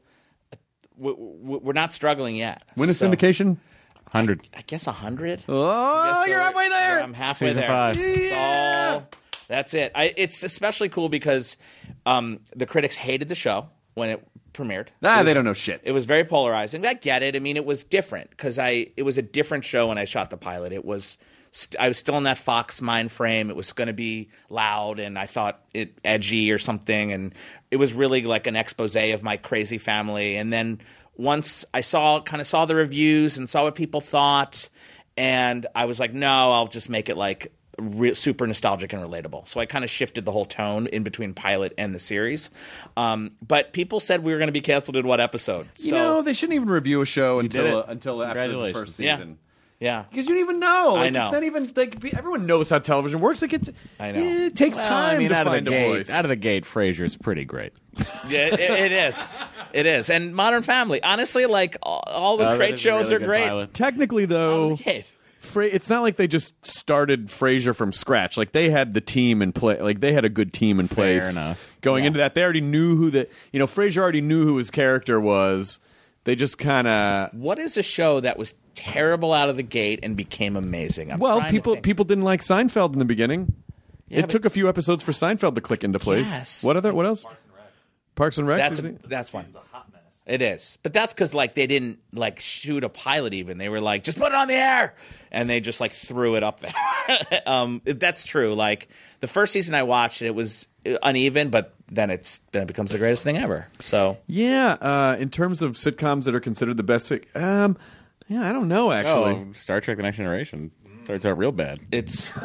we- we- we're not struggling yet. When is So, syndication? one hundred. I guess one hundred. Oh, you're halfway there. I'm halfway Season there. five. It's all- that's it. I, it's especially cool because um, the critics hated the show when it premiered. Ah, It was- they don't know shit. It was very polarizing. I get it. I mean, it was different because I it was a different show when I shot the pilot. It was st- I was still in that Fox mind frame. It was going to be loud, and I thought it edgy or something. And it was really like an expose of my crazy family. And then once I saw kind of saw the reviews and saw what people thought, and I was like, no, I'll just make it like re- super nostalgic and relatable. So I kind of shifted the whole tone in between pilot and the series. Um, but people said we were going to be canceled in what episode? You so, know, they shouldn't even review a show did until it. uh, until after the Congratulations. first Yeah. season. yeah. Because you don't even know. Like, I know. It's not even like everyone knows how television works. Like it's, I know. It takes Well, time I mean, to out of find the a gate, voice. out of the gate, Frasier's pretty great. Yeah, it, it is. It is. And Modern Family. Honestly, like all, all the Oh, that great is a shows really are good great. pilot. Technically, though, Okay. Fra- it's not like they just started Frasier from scratch. Like they had the team in play. Like they had a good team in place. enough. Going Yeah. into that, they already knew who the you know Frasier already knew who his character was. They just kind of What is a show that was terrible out of the gate and became amazing? I'm well, trying to people think. people didn't like Seinfeld in the beginning. Yeah, it but- took a few episodes for Seinfeld to click into place. Yes. What other? What else? Parks and Rec. That's is a, it? that's one. It is, but that's because like they didn't like shoot a pilot. Even they were like, just put it on the air, and they just like threw it up there. um, that's true. Like the first season I watched, it was uneven, but then it's then it becomes the greatest thing ever. So Yeah. Uh, in terms of sitcoms that are considered the best, sit- um, yeah, I don't know actually. Oh, Star Trek: The Next Generation starts out real bad. it's. it's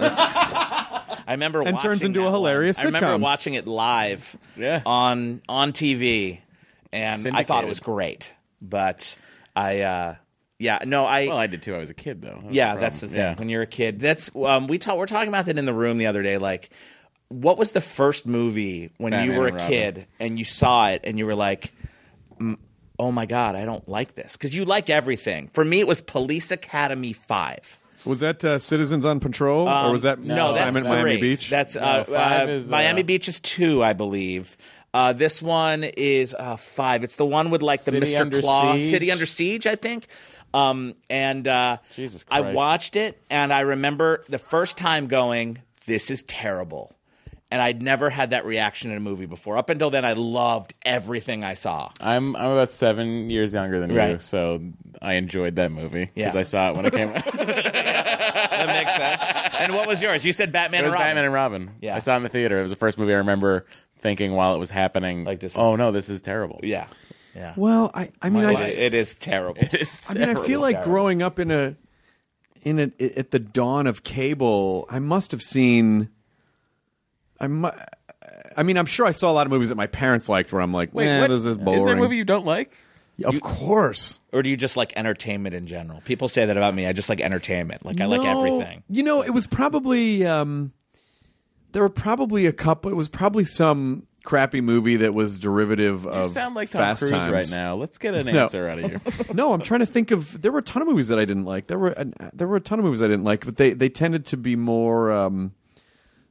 I remember And watching turns into that a hilarious one. I remember sitcom. watching it live Yeah. on on T V, and I thought it Syndicated. was great. But I, uh, yeah, no, I. Well, I did too. I was a kid, though. That was Yeah, the that's the problem. thing. Yeah. When you're a kid, that's um, we talk. We're talking about that in the room the other day. Like, what was the first movie when you Batman were a and Robin. kid and you saw it and you were like, mm, "Oh my god, I don't like this," because you like everything. For me, it was Police Academy Five. Was that uh, Citizens on Patrol, or was that Um, no, that's Assignment three. Miami Beach? That's uh, five uh, is, uh, Miami Beach is two, I believe. Uh, this one is uh, five. It's the one with like the City Mister Under Claw, Siege? City Under Siege, I think. Um, and uh, Jesus I Christ. watched it, and I remember the first time going, "This is terrible." And I'd never had that reaction in a movie before. Up until then, I loved everything I saw. I'm I'm about seven years younger than you, Right. so I enjoyed that movie because Yeah. I saw it when it came out. That makes sense. And what was yours? You said Batman It was and Robin. Batman and Robin. Yeah. I saw it in the theater. It was the first movie I remember thinking while it was happening, Like, this is- oh no, this is terrible. Yeah, yeah. well, I, I mean, Well, I, it is terrible. It is I mean, I terrible. feel like terrible. growing up in a in a at the dawn of cable, I must have seen. I mu- I mean, I'm sure I saw a lot of movies that my parents liked, where I'm like, Wait, "Man, what- this is boring." Is there a movie you don't like? Of course. Or do you just like entertainment in general? People say that about me. I just like entertainment. Like I like No. everything. You know, it was probably um, there were probably a couple. It was probably some crappy movie that was derivative You of sound like Tom Fast Cruise Times right now. Let's get an No. answer out of you. No, I'm trying to think of. There were a ton of movies that I didn't like. There were uh, there were a ton of movies I didn't like, but they they tended to be more um,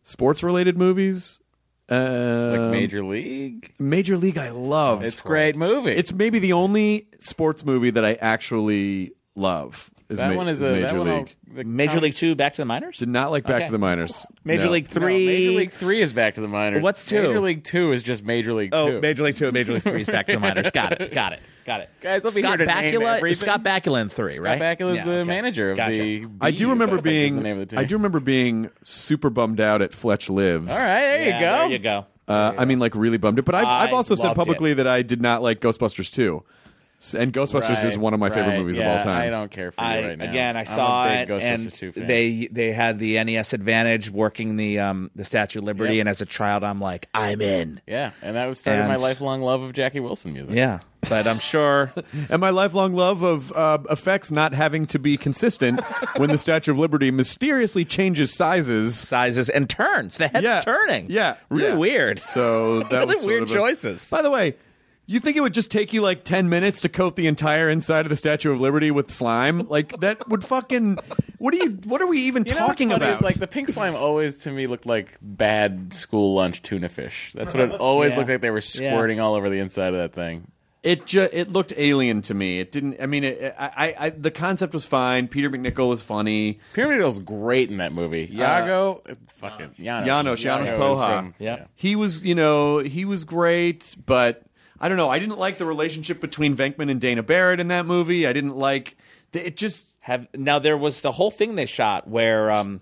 sports related movies. Uh, Like Major League. Major League, I love. It's a great movie. It's maybe the only sports movie that I actually love. Is that Ma- one is, is a Major that one League. all- the Major comics- League Two, Back to the Minors. Did not like Back Okay. to the Minors. Major No. League No, Three. Major League Three is Back to the Minors. What's two? Major League Two is just Major League Oh, Two. Major League Two, Major League Three is Back to the Minors. Got it, got it, got it. Guys, I'll be Scott here to name Bakula. everything. Scott Bakula in three, Scott right? Bakula's Yeah, the okay. manager of Gotcha. the. I do Bees, remember I think is being. the name of the team. I do remember being super bummed out at Fletch Lives. All right, there Yeah, you go. There you go. Uh, I mean, like really bummed it. But I've, I've I also said loved publicly it. that I did not like Ghostbusters two, S- and Ghostbusters is Right, one of my favorite right. movies Yeah, of all time. I don't care for you I right now. again, I I'm saw a it, big Ghostbusters and two fan. they they had the N E S Advantage working the um the Statue of Liberty, Yep. and as a child, I'm like, I'm in. Yeah, and that was started my And- lifelong love of Jackie Wilson music. Yeah, but I'm sure. And my lifelong love of uh, effects not having to be consistent when the Statue of Liberty mysteriously changes sizes. Sizes and turns. The head's Yeah. turning. Yeah. really Yeah. weird. So that Really was sort weird of a- choices. By the way, you think it would just take you like ten minutes to coat the entire inside of the Statue of Liberty with slime? Like that would fucking. What are you? What are we even You know what's talking funny about? is, like the pink slime always to me looked like bad school lunch tuna fish. That's what it always Yeah. looked like. They were Yeah. squirting all over the inside of that thing. It ju- it looked alien to me. It didn't. I mean, it, I, I, I the concept was fine. Peter McNichol was funny. Pyramid Needle's great in that movie. Yago, fucking Janos. Janos, Janos is Poha. from- Yeah. He was, you know, he was great, but I don't know. I didn't like the relationship between Venkman and Dana Barrett in that movie. I didn't like the, it. Just Have now there was the whole thing they shot where um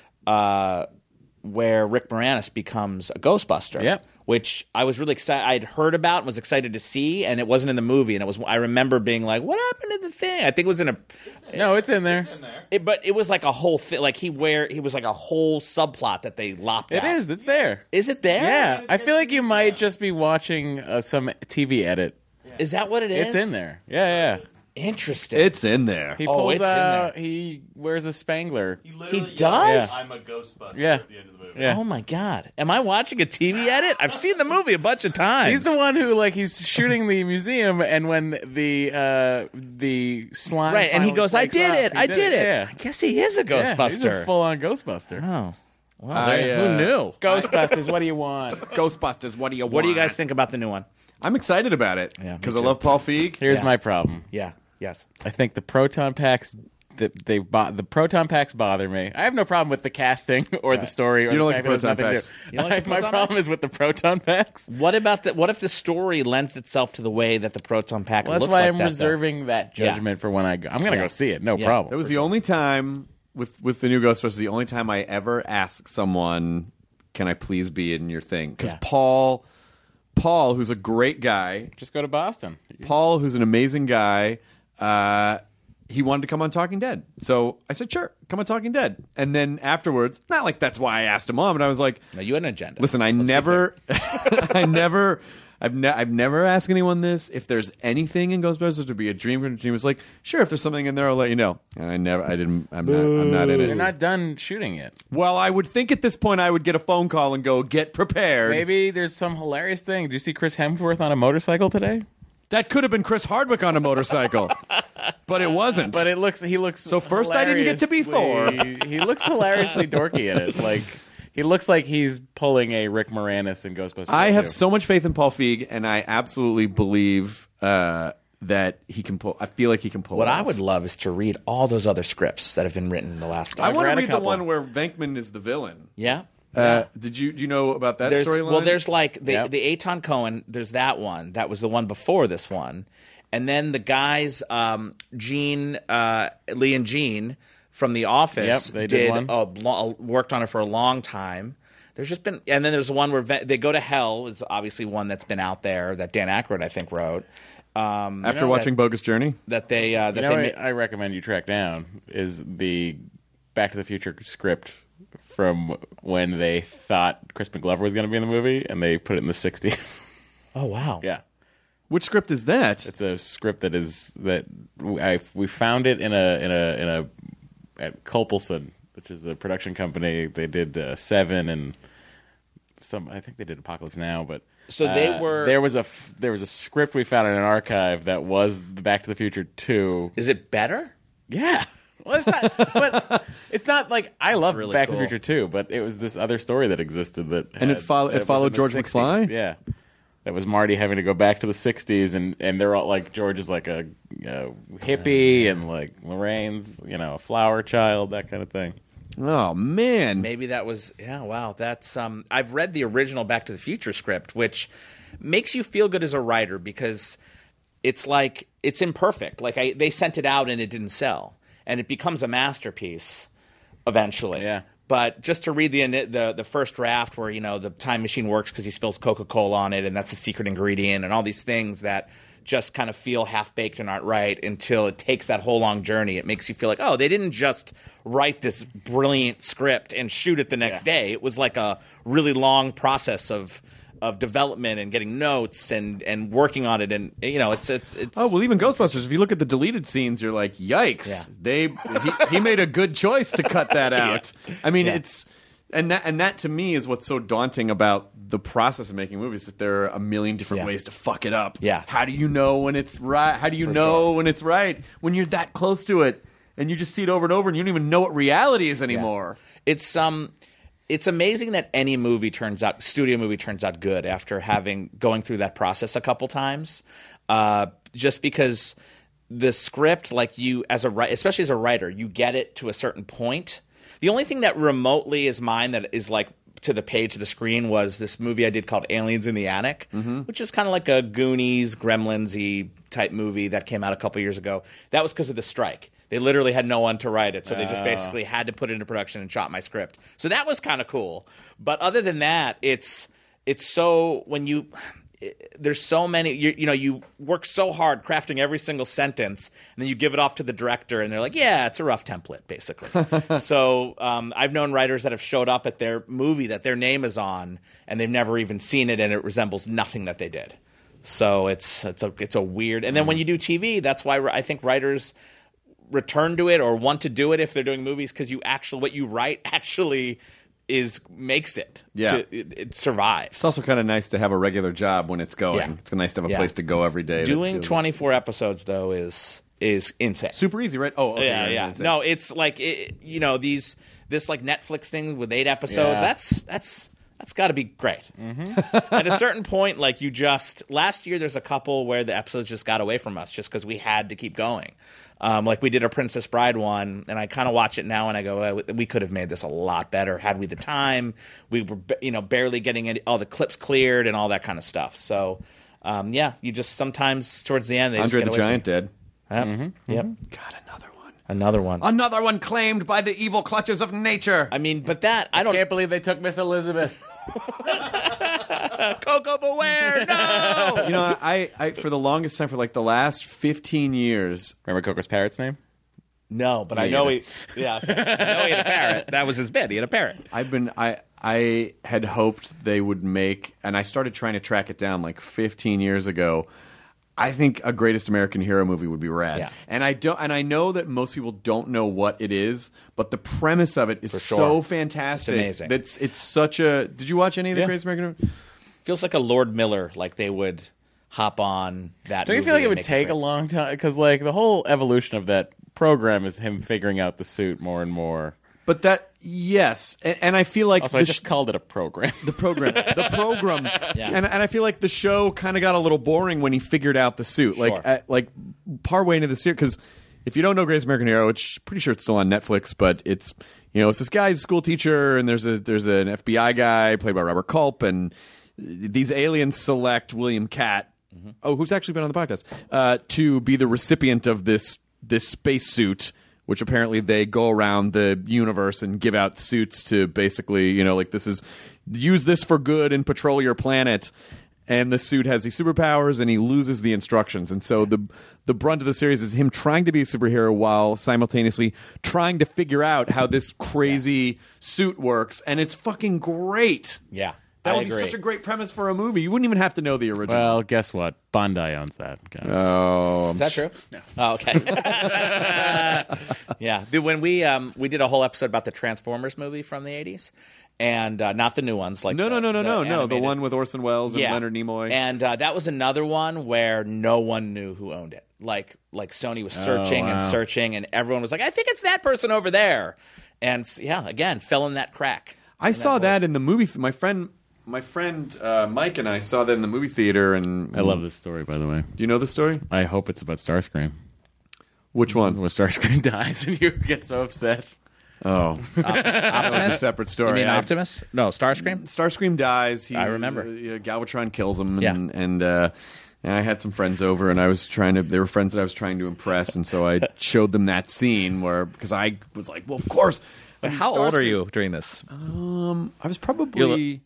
uh where Rick Moranis becomes a Ghostbuster. Yep. Which I was really excited. I'd heard about and was excited to see, and it wasn't in the movie. And it was. I remember being like, "What happened to the thing?" I think it was in a. No, it's in there. It, but it was like a whole thing. Like he wear. He was like a whole subplot that they lopped It out. is. It's there. Is it there? Yeah, I feel like you might just be watching uh, some T V edit. Is that what it is? It's in there. Yeah, yeah. Interesting. it's in there. He Oh, pulls it's in out. there. He wears a Spangler. He does. Yeah. I'm a Ghostbuster Yeah. at the end of the movie. Yeah. Oh my god! Am I watching a T V edit? I've seen the movie a bunch of times. He's the one who, like, he's shooting the museum, and when the uh, the slime right, and he finally goes, "I breaks did off, it! he I did it! Yeah, I guess he is a Yeah, Ghostbuster." he's a full-on Ghostbuster. oh, well, I, there- uh, who knew? Ghostbusters, what do you want? Ghostbusters. What do you? What do you guys think about the new one? I'm excited about it Yeah, me because I too. love Paul Feig. Here's Yeah. my problem. Yeah. Yes. I think the proton packs that they bo- the proton packs bother me. I have no problem with the casting or the story. Or You don't the like fact the that it has proton nothing to packs? do- You don't like the my proton problem packs? is with the proton packs. What about the? What if the story lends itself to the way that the proton pack Well, that's looks why like I'm that, though? reserving that Yeah. judgment for when I go. I'm going to Yeah. go see it. No Yeah. problem. That was the only time with with the new Ghostbusters. The only time I ever asked someone, "Can I please be in your thing?" Because Yeah. Paul, Paul, who's a great guy, Just go to Boston. Paul, who's an amazing guy, uh, he wanted to come on Talking Dead. So I said, "Sure, come on Talking Dead." And then afterwards, not like that's why I asked him on, but I was like, No, you had an agenda. "Listen, I never, I never." I've, ne- I've never asked anyone this. If there's anything in Ghostbusters to be a dream, a dream was like, sure. If there's something in there, I'll let you know. And I never, I didn't. I'm not. I'm not in it. You're not done shooting it. Well, I would think at this point I would get a phone call and go, get prepared. Maybe there's some hilarious thing. Did you see Chris Hemsworth on a motorcycle today? That could have been Chris Hardwick on a motorcycle, but it wasn't. But it looks. He looks. So first I didn't get to be hilariously- He looks hilariously dorky in it. Like he looks like he's pulling a Rick Moranis in Ghostbusters. I have two. so much faith in Paul Feig, and I absolutely believe uh, that he can pull. I feel like he can pull. What it I off. would love is to read all those other scripts that have been written in the last. I I've want to read a read the couple. one where Venkman is the villain. Yeah. Uh, did you do you know about that There's, storyline? well, there's like the Yep. the Eitan Cohen. There's that one. That was the one before this one, and then the guys, um, Gene, uh, Lee and Gene from The Office, Yep, they did one. a lo- worked on it for a long time. There's just been, and then there's the one where Ve- they go to hell. Is obviously one that's been out there that Dan Aykroyd I think wrote. Um, after that- watching Bogus Journey. that they uh, that You know they what ma- I recommend you track down is the Back to the Future script from when they thought Crispin Glover was going to be in the movie, and they put it in the sixties. Oh wow. Yeah. Which script is that? It's a script that is that I we found it in a in a in a at Culpelson, which is a production company. They did uh, Seven and some. I think they did Apocalypse Now, but So they uh, were- there was a f- there was a script we found in an archive that was the Back to the Future two. Is it better? Yeah, Well, it's not, but it's not like I love really Back cool. to the Future too, but it was this other story that existed that And it had- follow- that it was followed in the George sixties. McFly? Yeah, that was Marty having to go back to the sixties, and and they're all like George is like a, a hippie, and like Lorraine's you know a flower child, that kind of thing. Oh man, Maybe that was yeah. Wow, that's um. I've read the original Back to the Future script, which makes you feel good as a writer because it's like it's imperfect. Like I, they sent it out and it didn't sell, and it becomes a masterpiece eventually. Yeah. But just to read the the the first draft, where you know the time machine works because he spills Coca-Cola on it, and that's a secret ingredient, and all these things that just kind of feel half-baked and aren't right until it takes that whole long journey. It makes you feel like, oh, they didn't just write this brilliant script and shoot it the next Yeah. day. It was like a really long process of of development and getting notes and, and working on it. And, you know, it's it's it's. Oh well, even Ghostbusters. If you look at the deleted scenes, you're like, "Yikes!" Yeah. They he, he made a good choice to cut that out. I mean, Yeah. it's and that and that to me is what's so daunting about the process of making movies. That there are a million different Yeah. ways to fuck it up. Yeah. How do you know when it's right? How do you For know sure. when it's right? When you're that close to it, and you just see it over and over, and you don't even know what reality is anymore. It's um, it's amazing that any movie turns out, studio movie turns out good after having going through that process a couple times. Uh, just because the script, like you as a writer, especially as a writer, you get it to a certain point. The only thing that remotely is mine that is like to the page of the screen was this movie I did called Aliens in the Attic, which is kind of like a Goonies, Gremlins-y type movie that came out a couple years ago. That was because of the strike. They literally had no one to write it, so they just basically had to put it into production and shot my script. So that was kind of cool. But other than that, it's it's so when you it, there's so many you, you know you work so hard crafting every single sentence, and then you give it off to the director, and they're like, "Yeah, it's a rough template, basically." So um, I've known writers that have showed up at their movie that their name is on, and they've never even seen it, and it resembles nothing that they did. So it's it's a it's a weird. And then when you do T V, that's why I think writers return to it or want to do it if they're doing movies because you actually what you write actually is makes it. Yeah. to, it, it survives. It's also kind of nice to have a regular job when it's going. Yeah. It's nice to have a Yeah. place to go every day. that Doing feels- twenty-four episodes though is is insane. super easy, right? Oh, okay, yeah, right, yeah. right, No, it's like it, you know these this like Netflix thing with eight episodes. Yeah. That's that's that's got to be great. Mm-hmm. At a certain point, like you just last year, there's a couple where the episodes just got away from us just because we had to keep going. Um, like we did a Princess Bride one, and I kind of watch it now, and I go, well, we could have made this a lot better had we the time. We were, you know, barely getting any, all the clips cleared and all that kind of stuff. So, um, yeah, you just sometimes towards the end, they Andre just the get away Giant from dead. you. Yep. Yep. God, another one. Another one. Another one claimed by the evil clutches of nature. I mean, but that I don't. Can't believe they took Miss Elizabeth. Coco Beware, no. You know, I, I for the longest time, for like the last fifteen years, Remember Coco's parrot's name? No, but I you know did. he. Yeah, I know he had a parrot. That was his bit. He had a parrot. I've been I I had hoped they would make, and I started trying to track it down like fifteen years ago. I think a Greatest American Hero movie would be rad. Yeah. And I don't and I know that most people don't know what it is, but the premise of it is For sure. so fantastic. It's amazing. That's it's such a Did you watch any of the Yeah. Greatest American Hero? Feels like a Lord Miller. Like they would hop on that. Don't you movie feel like it and would make take a great. long time? Because like the whole evolution of that program is him figuring out the suit more and more. But that yes, and, and I feel like Also, the I just sh- called it a program. the program, the program, Yeah. and and I feel like the show kind of got a little boring when he figured out the suit. Like Sure. at, like part way into the series, because if you don't know Greatest American Hero, which I'm pretty sure it's still on Netflix, but it's you know it's this guy's a school teacher, and there's a there's an F B I guy played by Robert Culp, and these aliens select William Catt, oh, who's actually been on the podcast, uh, to be the recipient of this this spacesuit. Which apparently they go around the universe and give out suits to basically, you know, like this is use this for good and patrol your planet. And the suit has these superpowers, and he loses the instructions. And so the the brunt of the series is him trying to be a superhero while simultaneously trying to figure out how this crazy suit works. And it's fucking great. Yeah, That I would be agree. such a great premise for a movie. You wouldn't even have to know the original. Well, guess what? Bondi owns that, guys. oh, Is that true? No. Oh, okay. yeah, dude. When we um we did a whole episode about the Transformers movie from the eighties, and uh, not the new ones. Like No, the, no, no, no, the no, no. The animated. one with Orson Welles and Yeah. Leonard Nimoy. And uh, that was another one where no one knew who owned it. Like, like Sony was searching and wow. searching, and everyone was like, "I think it's that person over there." And yeah, again, fell in that crack. I saw void. that in the movie. Th- my friend, my friend uh, Mike and I saw that in the movie theater. And I love this story, by the way. Do you know the story? I hope it's about Starscream. Which one? Where Starscream dies and you get so upset. Oh, that was a separate story. You mean I- Optimus? No, Starscream. Starscream dies. He, I remember. Uh, Galvatron kills him. And, Yeah. and uh, and I had some friends over, and I was trying to. They were friends that I was trying to impress, and so I showed them that scene where because I was like, well, of course. I mean, How old are Starscream- you during this? Um, I was probably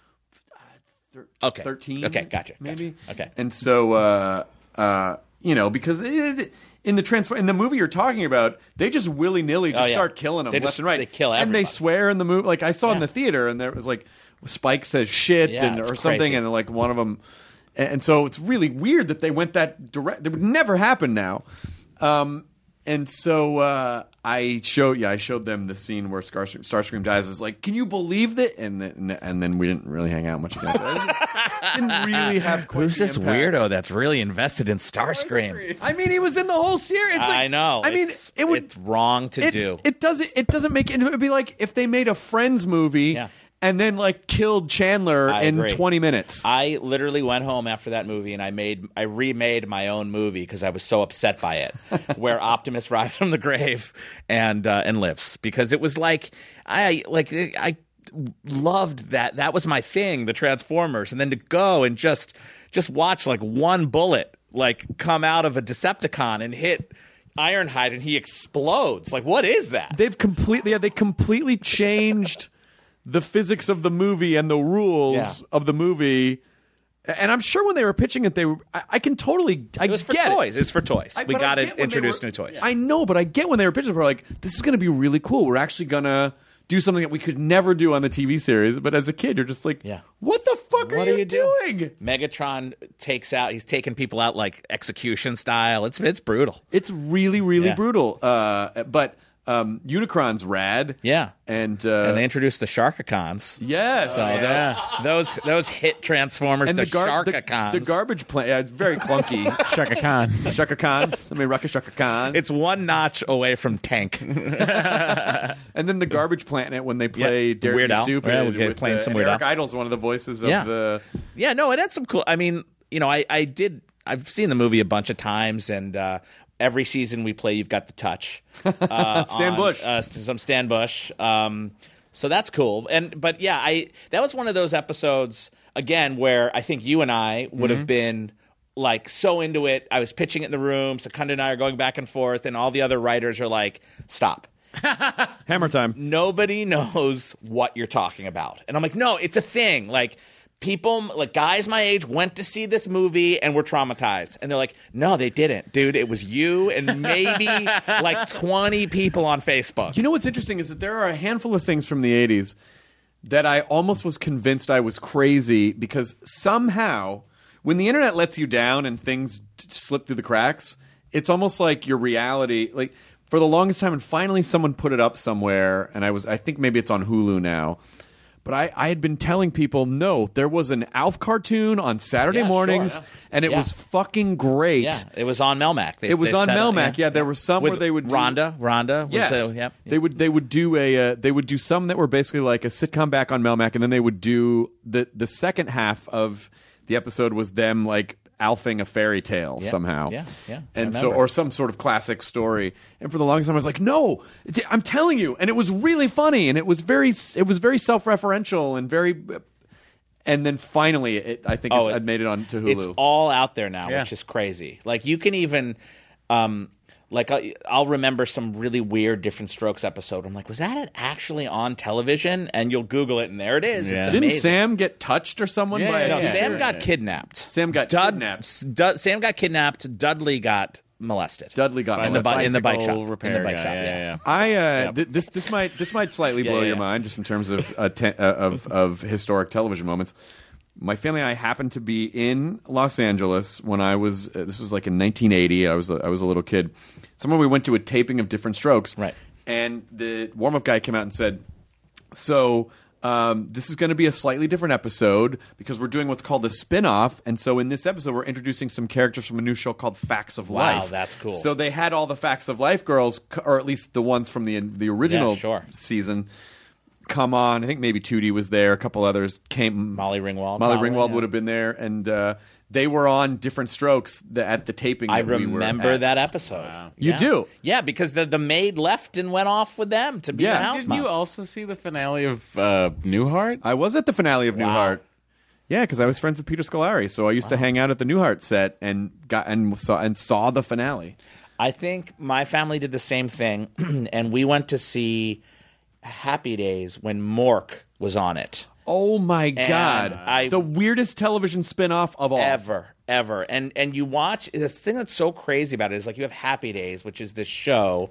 Okay. thirteen. Okay, gotcha, gotcha. maybe. Okay. And so, uh, uh, you know, because it, in the transfer in the movie you're talking about, they just willy nilly just Oh, yeah. start killing them They left just- and right. they kill and they everybody. swear in the movie. Like I saw in Yeah. the theater, and there was like Spike says shit Yeah, and it's or something, crazy. and like one of them. And, and so it's really weird that they went that direct. That would never happen now. Um, and so uh, I showed, yeah, I showed them the scene where Starscream, Starscream dies. It's like, can you believe that? And then, and then we didn't really hang out much again. Didn't really have quite Who's the this impact. weirdo that's really invested in Starscream? I mean, he was in the whole series. It's like, I know. I mean, it's, it would. it's wrong to it, do. It doesn't. It doesn't make it. It would be like if they made a Friends movie Yeah. and then like killed Chandler I in agree. twenty minutes. I literally went home after that movie and I made I remade my own movie because I was so upset by it, where Optimus rises from the grave and uh, and lives, because it was like I like I loved that that was my thing, the Transformers, and then to go and just just watch like one bullet like come out of a Decepticon and hit Ironhide and he explodes. Like, what is that? They've completely. Yeah, they completely changed the physics of the movie and the rules Yeah. of the movie. And I'm sure when they were pitching it, they were. I, I can totally. I It was for get toys. It. It's for toys. I- we but I got to get when they introduce were- new toys. I know, but I get when they were pitching it, we're like, this is going to be really cool. We're actually going to do something that we could never do on the T V series. But as a kid, you're just like, Yeah. what the fuck What are, are you you doing? doing? Megatron takes out. He's taking people out like execution style. It's it's brutal. It's really, really Yeah. brutal. Uh, but um, Unicron's rad. Yeah, And, uh, and they introduced the Sharkicons. yes. So tho- those those hit Transformers, and the, the, gar- the, Sharkicons. the garbage plant. Yeah, it's very clunky. Shaka Khan. Shaka Khan. Let me rock a Shaka Khan. It's one notch away from Tank. And then the garbage planet when they play Yeah, Dare to Weird Be Al. Stupid. Yeah, we get with playing the, some and Weird Eric Al. Idle's one of the voices of Yeah. the. Yeah, no, it had some cool. I mean, you know, I I did. I've seen the movie a bunch of times, and uh, every season we play, You've Got the Touch. Uh, Stan on, Bush. uh, some Stan Bush. Um, so that's cool. And but yeah, I that was one of those episodes again where I think you and I would Mm-hmm. have been like so into it. I was pitching it in the room. Secunda and I are going back and forth, and all the other writers are like, "Stop." Hammer time. Nobody knows what you're talking about. And I'm like, no, it's a thing. Like, people, like guys my age went to see this movie and were traumatized. And they're like, no, they didn't. Dude, it was you and maybe like twenty people on Facebook. You know what's interesting is that there are a handful of things from the eighties that I almost was convinced I was crazy because somehow when the internet lets you down and things t- slip through the cracks, it's almost like your reality. Like for the longest time, and finally someone put it up somewhere, and I was I think maybe it's on Hulu now. But I, I had been telling people, no, there was an Alf cartoon on Saturday Yeah, mornings, sure, yeah. and it Yeah. was fucking great. Yeah, it was on Melmac. They- It was they on set up- Melmac. Yeah, there were some With where they would do- Rhonda. Rhonda. Was Yes, uh, yep. they would. They would do a. Uh, they would do some that were basically like a sitcom back on Melmac, and then they would do the the second half of the episode was them like alfing a fairy tale Yeah, somehow. yeah, yeah, I And so, remember. or some sort of classic story. And for the longest time, I was like, no, it- I'm telling you, and it was really funny, and it was very, it was very self referential and very. And then finally, it, I think Oh, it, it- I'd made it onto Hulu. It's all out there now, Yeah. which is crazy. Like you can even, um, like I- I'll remember some really weird Different Strokes episode. I'm like, was that actually on television? And you'll Google it, and there it is. Yeah. It's Didn't Didn't amazing. Sam get touched or someone Yeah, by a yeah, No, yeah. Sam Yeah. got kidnapped. Sam got Dud- kidnapped. Dud- Sam got kidnapped. Dudley got molested. Dudley got in the, molested. bi- in the bike Bicycle shop. repair in the bike guy, shop. yeah, Yeah, yeah, yeah. I uh, th- this this might this might slightly Yeah, blow yeah, your yeah. mind just in terms of uh, te- uh, of of historic television moments. My family and I happened to be in Los Angeles when I was. Uh, this was like in nineteen eighty. I was a, I was a little kid. Somewhere we went to a taping of Different Strokes. Right. And the warm up guy came out and said, "So Um, this is going to be a slightly different episode because we're doing what's called a spin-off. And so in this episode, we're introducing some characters from a new show called Facts of Wow, Life. that's cool. So they had all the Facts of Life girls, c- or at least the ones from the the original Yeah, sure. season, come on. I think maybe Tootie was there. A couple others came. Molly Ringwald. Molly Molly, Ringwald yeah. would have been there. And uh, they were on different strokes the, at the taping I that we were remember at. that episode. You Yeah. do? Yeah, because the the maid left and went off with them to be Yeah. the house Didn't mom. you also see the finale of uh, Newhart? I was at the finale of Wow. Newhart. Yeah, because I was friends with Peter Scolari, so I used to hang out at the Newhart set and got and saw and saw the finale. I think my family did the same thing, and we went to see Happy Days when Mork was on it. Oh my god! I- the weirdest television spin-off of all. Ever, ever. And and you watch, the thing that's so crazy about it is like you have Happy Days, which is this show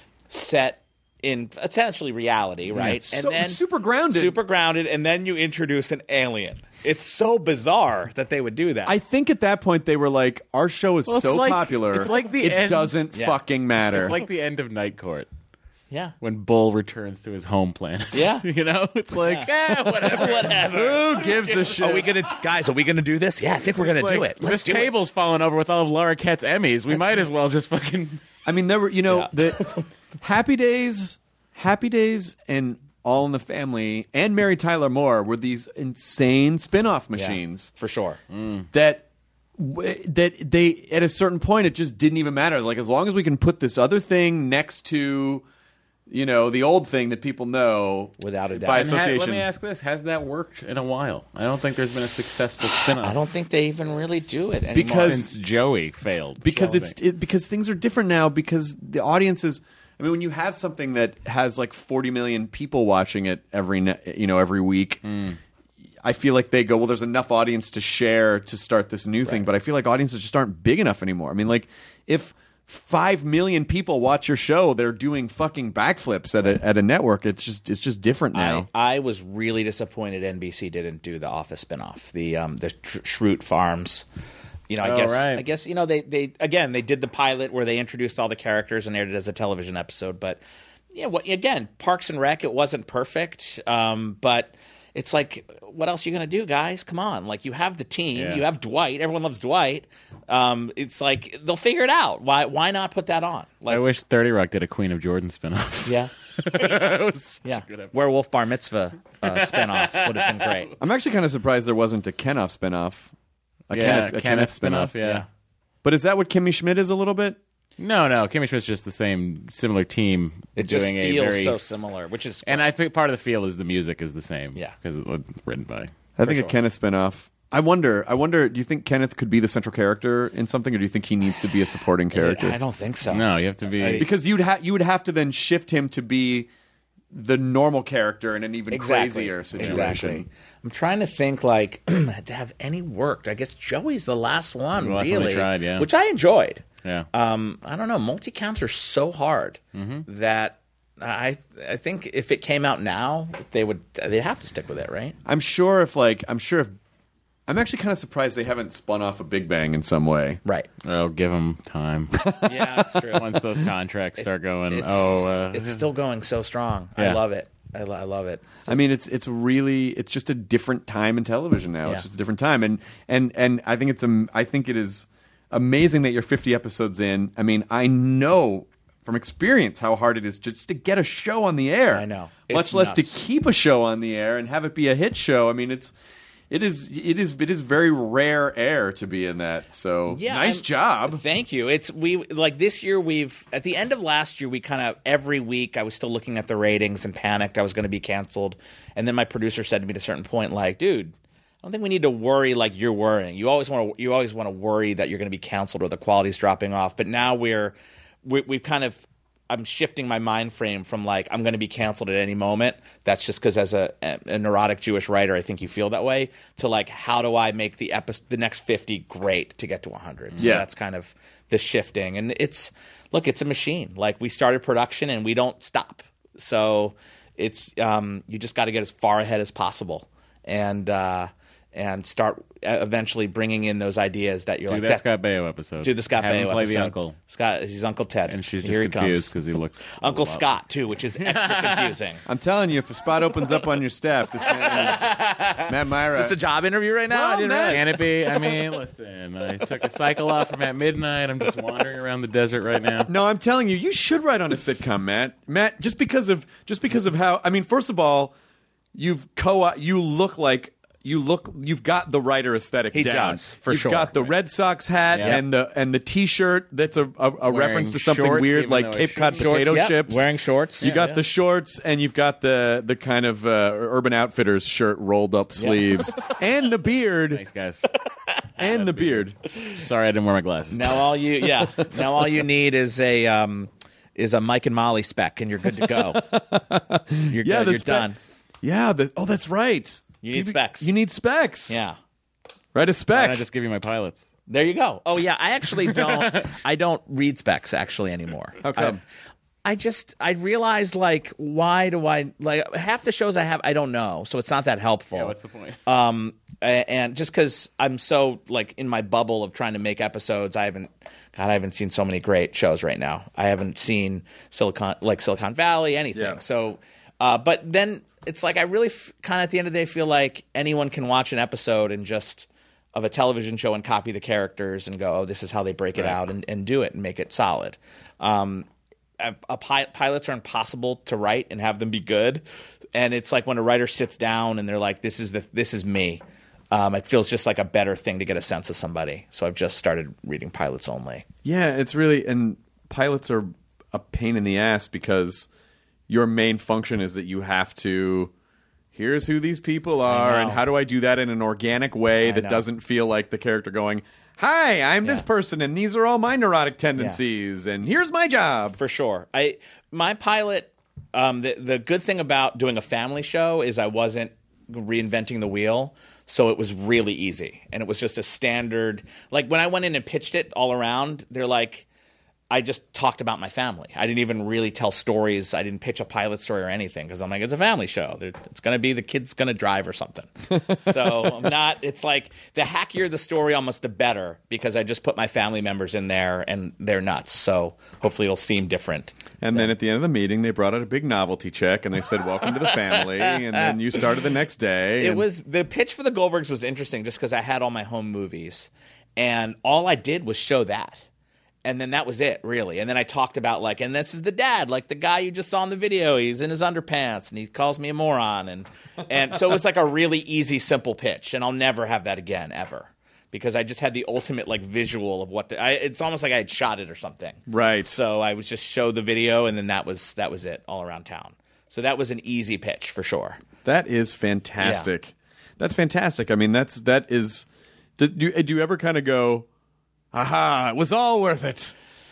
set in essentially reality, right? So- super grounded. Super grounded, and then you introduce an alien. It's so bizarre that they would do that. I think at that point they were like, "Our show is Well, it's so like- popular, it's like the it end- doesn't Yeah. fucking matter." It's like the end of Night Court yeah. when Bull returns to his home planet. Yeah. you know, it's like, eh, whatever. Whatever. who gives a shit? Are we gonna, guys? Are we gonna do this? Yeah, I think we're gonna It's do like, it. Let's this do table's falling over with all of Laura Kett's Emmys. We might as well just fucking. I mean, there were you know Yeah. the Happy Days, Happy Days, and All in the Family, and Mary Tyler Moore were these insane spin-off Yeah, machines. for sure. that w- that they at a certain point it just didn't even matter. Like as long as we can put this other thing next to, you know, the old thing that people know Without a doubt. by And Ha- association. let me ask this: has that worked in a while? I don't think there's been a successful spin-off I don't think they even really do it anymore. Because- since Joey failed. because Shelby. it's it, because things are different now because the audience is. I mean, when you have something that has like forty million people watching it every ne- you know every week. I feel like they go, well, there's enough audience to share to start this new thing, but I feel like audiences just aren't big enough anymore. I mean, like, if five million people watch your show, they're doing fucking backflips at a, at a network. It's just it's just different now. I, I was really disappointed N B C didn't do the Office spinoff, the um, the Tr- Schrute Farms. You know, I Oh, guess right. I guess you know they they again they did the pilot where they introduced all the characters and aired it as a television episode, but yeah, what again, Parks and Rec, it wasn't perfect, um, but. It's like, what else are you going to do, guys? Come on. Like, you have the team. Yeah. You have Dwight. Everyone loves Dwight. Um, it's like, they'll figure it out. Why Why not put that on? Like, I wish thirty Rock did a Queen of Jordan spinoff. yeah. It was such Yeah. a good episode. Werewolf Bar Mitzvah uh, spinoff would have been great. I'm actually kind of surprised there wasn't a Kenoff spinoff. A Yeah, Kenneth, a Kenneth, Kenneth spinoff. spinoff. Yeah. Yeah. But is that what Kimmy Schmidt is a little bit? No, no. Kimmy Schmidt's just the same, similar team. It just doing feels a very, so similar, which is And I think part of the feel is the music is the same. Yeah. because it was written by. I think sure. a Kenneth spinoff. I wonder. I wonder. Do you think Kenneth could be the central character in something, or do you think he needs to be a supporting character? I don't think so. No, you have to be. Because you'd have you would have to then shift him to be the normal character in an even Exactly. crazier situation. Exactly. I'm trying to think like to have any worked. I guess Joey's the last one, The last one really, they tried, yeah. which I enjoyed. Yeah. Um, I don't know. Multi counts are so hard that I I think if it came out now, they would they have to stick with it, right? I'm sure if like I'm sure if I'm actually kind of surprised they haven't spun off a Big Bang in some way. Right. Oh, give them time. Yeah, that's true. Once those contracts start going, It's, oh, uh, it's still going so strong. I Yeah. love it. I, lo- I love it. I mean, it's it's really it's just a different time in television now. Yeah. It's just a different time, and and and I think it's um, I think it is amazing that you're fifty episodes in. I mean, I know from experience how hard it is just to get a show on the air. I know. much It's less nuts. to keep a show on the air and have it be a hit show. I mean, it's it is it is it is very rare air to be in that. So Yeah, nice I'm- job. Thank you. It's we like this year. We've at the end of last year, we kind of every week I was still looking at the ratings and panicked I was going to be canceled. And then my producer said to me at a certain point, like, dude, I don't think we need to worry like you're worrying. You always want to you always want to worry that you're going to be canceled or the quality's dropping off. But now we're we, we've kind of I'm shifting my mind frame from like I'm going to be canceled at any moment. That's just because as a, a neurotic Jewish writer, I think you feel that way. To like, how do I make the epi- the next fifty great to get to one hundred? So Yeah. that's kind of the shifting. And it's look, it's a machine. Like we started production and we don't stop. So it's um, you just got to get as far ahead as possible. And uh, and start uh, eventually bringing in those ideas that you're Do like that Scott Baio episode. Do the Scott Have him Baio play episode. the uncle. Scott, he's Uncle Ted, And she's just Here he confused comes. because he looks Uncle a lot- Scott too, which is extra confusing. I'm telling you, if a spot opens up on your staff, this man is Matt Myra. Is this a job interview right now? Well, I didn't Matt- realize. Can it be? I mean, listen, I took a cycle off from at midnight. I'm just wandering around the desert right now. No, I'm telling you, you should write on a sitcom, Matt. Matt, just because of just because of how I mean, first of all, you've co you look like you look you've got the writer aesthetic He down. does, for you've sure. got the Red Sox hat Yeah. and the and the T-shirt that's a, a, a reference to something shorts, weird even like though Cape it's Cod shorts. potato Shorts, yep. chips. Wearing shorts. You Yeah, got yeah. the shorts and you've got the the kind of uh, Urban Outfitters shirt rolled up sleeves and the beard Thanks, guys. and the beard. Sorry I didn't wear my glasses. Now all you yeah. Now all you need is a um, is a Mike and Molly spec, and you're good to go. You're Yeah, good. the You're spec- done. Yeah, the, oh, that's right. You need specs. You need specs. Yeah. Write a Why spec. don't I just give you my pilots? There you go. Oh yeah, I actually don't. I don't read specs actually anymore. How come? Um, I just I realized like why do I like half the shows I have I don't know, so it's not that helpful. Yeah, what's the point? Um, a- and just because I'm so like in my bubble of trying to make episodes, I haven't. God, I haven't seen so many great shows right now. I haven't seen Silicon like Silicon Valley, anything. Yeah. So, uh, but then it's like I really f- kind of at the end of the day feel like anyone can watch an episode and just of a television show and copy the characters and go, oh, this is how they break it out and, and do it and make it solid. Um, a, a pi- pilots are impossible to write and have them be good, and it's like when a writer sits down and they're like, this is the this is me. Um, it feels just like a better thing to get a sense of somebody. So I've just started reading pilots only. Yeah, it's really and pilots are a pain in the ass because your main function is that you have to here's who these people are know. and how do I do that in an organic way I that know. doesn't feel like the character going, "Hi, I'm this Yeah. person and these are all my neurotic tendencies and here's my job." For sure. I my pilot. Um, the the good thing about doing a family show is I wasn't reinventing the wheel, so it was really easy, and it was just a standard. Like when I went in and pitched it all around, they're like, I just talked about my family. I didn't even really tell stories. I didn't pitch a pilot story or anything because I'm like, it's a family show. There- It's going to be the kid's going to drive or something. So I'm not. It's like the hackier the story, almost the better because I just put my family members in there and they're nuts. So hopefully it'll seem different. And then at the end of the meeting, they brought out a big novelty check and they said, "Welcome to the family." And then you started the next day. It and- was the pitch for the Goldbergs was interesting just because I had all my home movies, and all I did was show that, and then that was it really. And then I talked about like, and this is the dad, like the guy you just saw in the video. He's in his underpants and he calls me a moron, and and so it was like a really easy, simple pitch, and I'll never have that again ever. Because I just had the ultimate like visual of what the, I, it's almost like I had shot it or something. Right. So I was just show the video, and then that was that was it all around town. So that was an easy pitch for sure. That is fantastic. That's fantastic. I mean, that's that is. Do, do, do you ever kind of go, "Aha! It was all worth it"?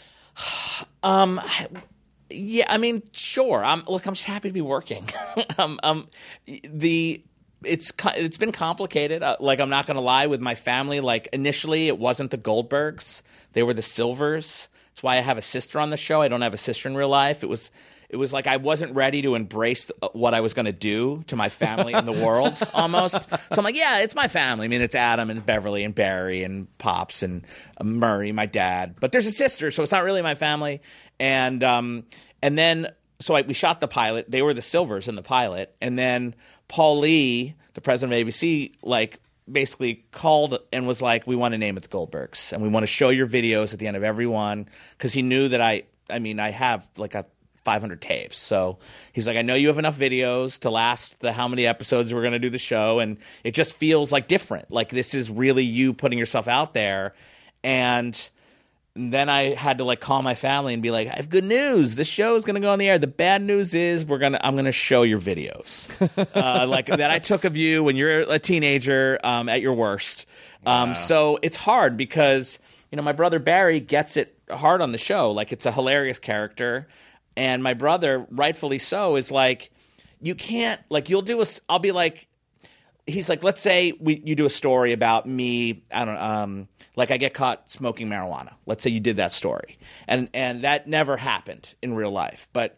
Um, yeah, I mean, sure. I'm look. I'm just happy to be working. um, um, the it's co- it's been complicated. Uh, like I'm not gonna lie, with my family. Like initially, it wasn't the Goldbergs; they were the Silvers. That's why I have a sister on the show. I don't have a sister in real life. It was. It was like I wasn't ready to embrace what I was going to do to my family in the world, almost. So I'm like, yeah, it's my family. I mean, it's Adam and Beverly and Barry and Pops and uh, Murray, my dad. But there's a sister, so it's not really my family. And um, and then so I, we shot the pilot. They were the Silvers in the pilot, and then Paul Lee, the president of A B C, like basically called and was like, "We want to name it the Goldbergs, and we want to show your videos at the end of every one," because he knew that I. I mean, I have like a five hundred tapes. So he's like, I know you have enough videos to last the how many episodes we're going to do the show. And it just feels like different. Like this is really you putting yourself out there. And then I had to like call my family and be like, I have good news. This show is going to go on the air. The bad news is we're going to, I'm going to show your videos uh, like that I took of you when you're a teenager um, at your worst. Um, Wow. So it's hard because, you know, my brother Barry gets it hard on the show. Like it's a hilarious character. And my brother, rightfully so, is like, you can't, like, you'll do a, I'll be like, he's like, let's say we, you do a story about me, I don't know, um, like I get caught smoking marijuana. Let's say you did that story. And and that never happened in real life. But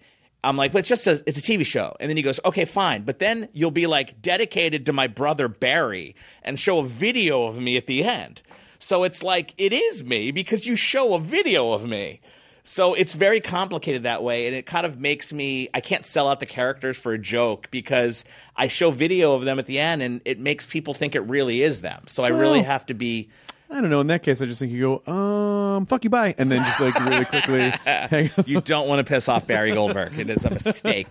I'm like, but it's just a, it's a T V show. And then he goes, okay, fine. But then you'll be like dedicated to my brother Barry and show a video of me at the end. So it's like, it is me because you show a video of me. So it's very complicated that way. And it kind of makes me, I can't sell out the characters for a joke because I show video of them at the end and it makes people think it really is them. So I really have to be... I don't know. In that case, I just think you go, um, fuck you, bye, and then just like really quickly hang up. You don't want to piss off Barry Goldberg. It is a mistake.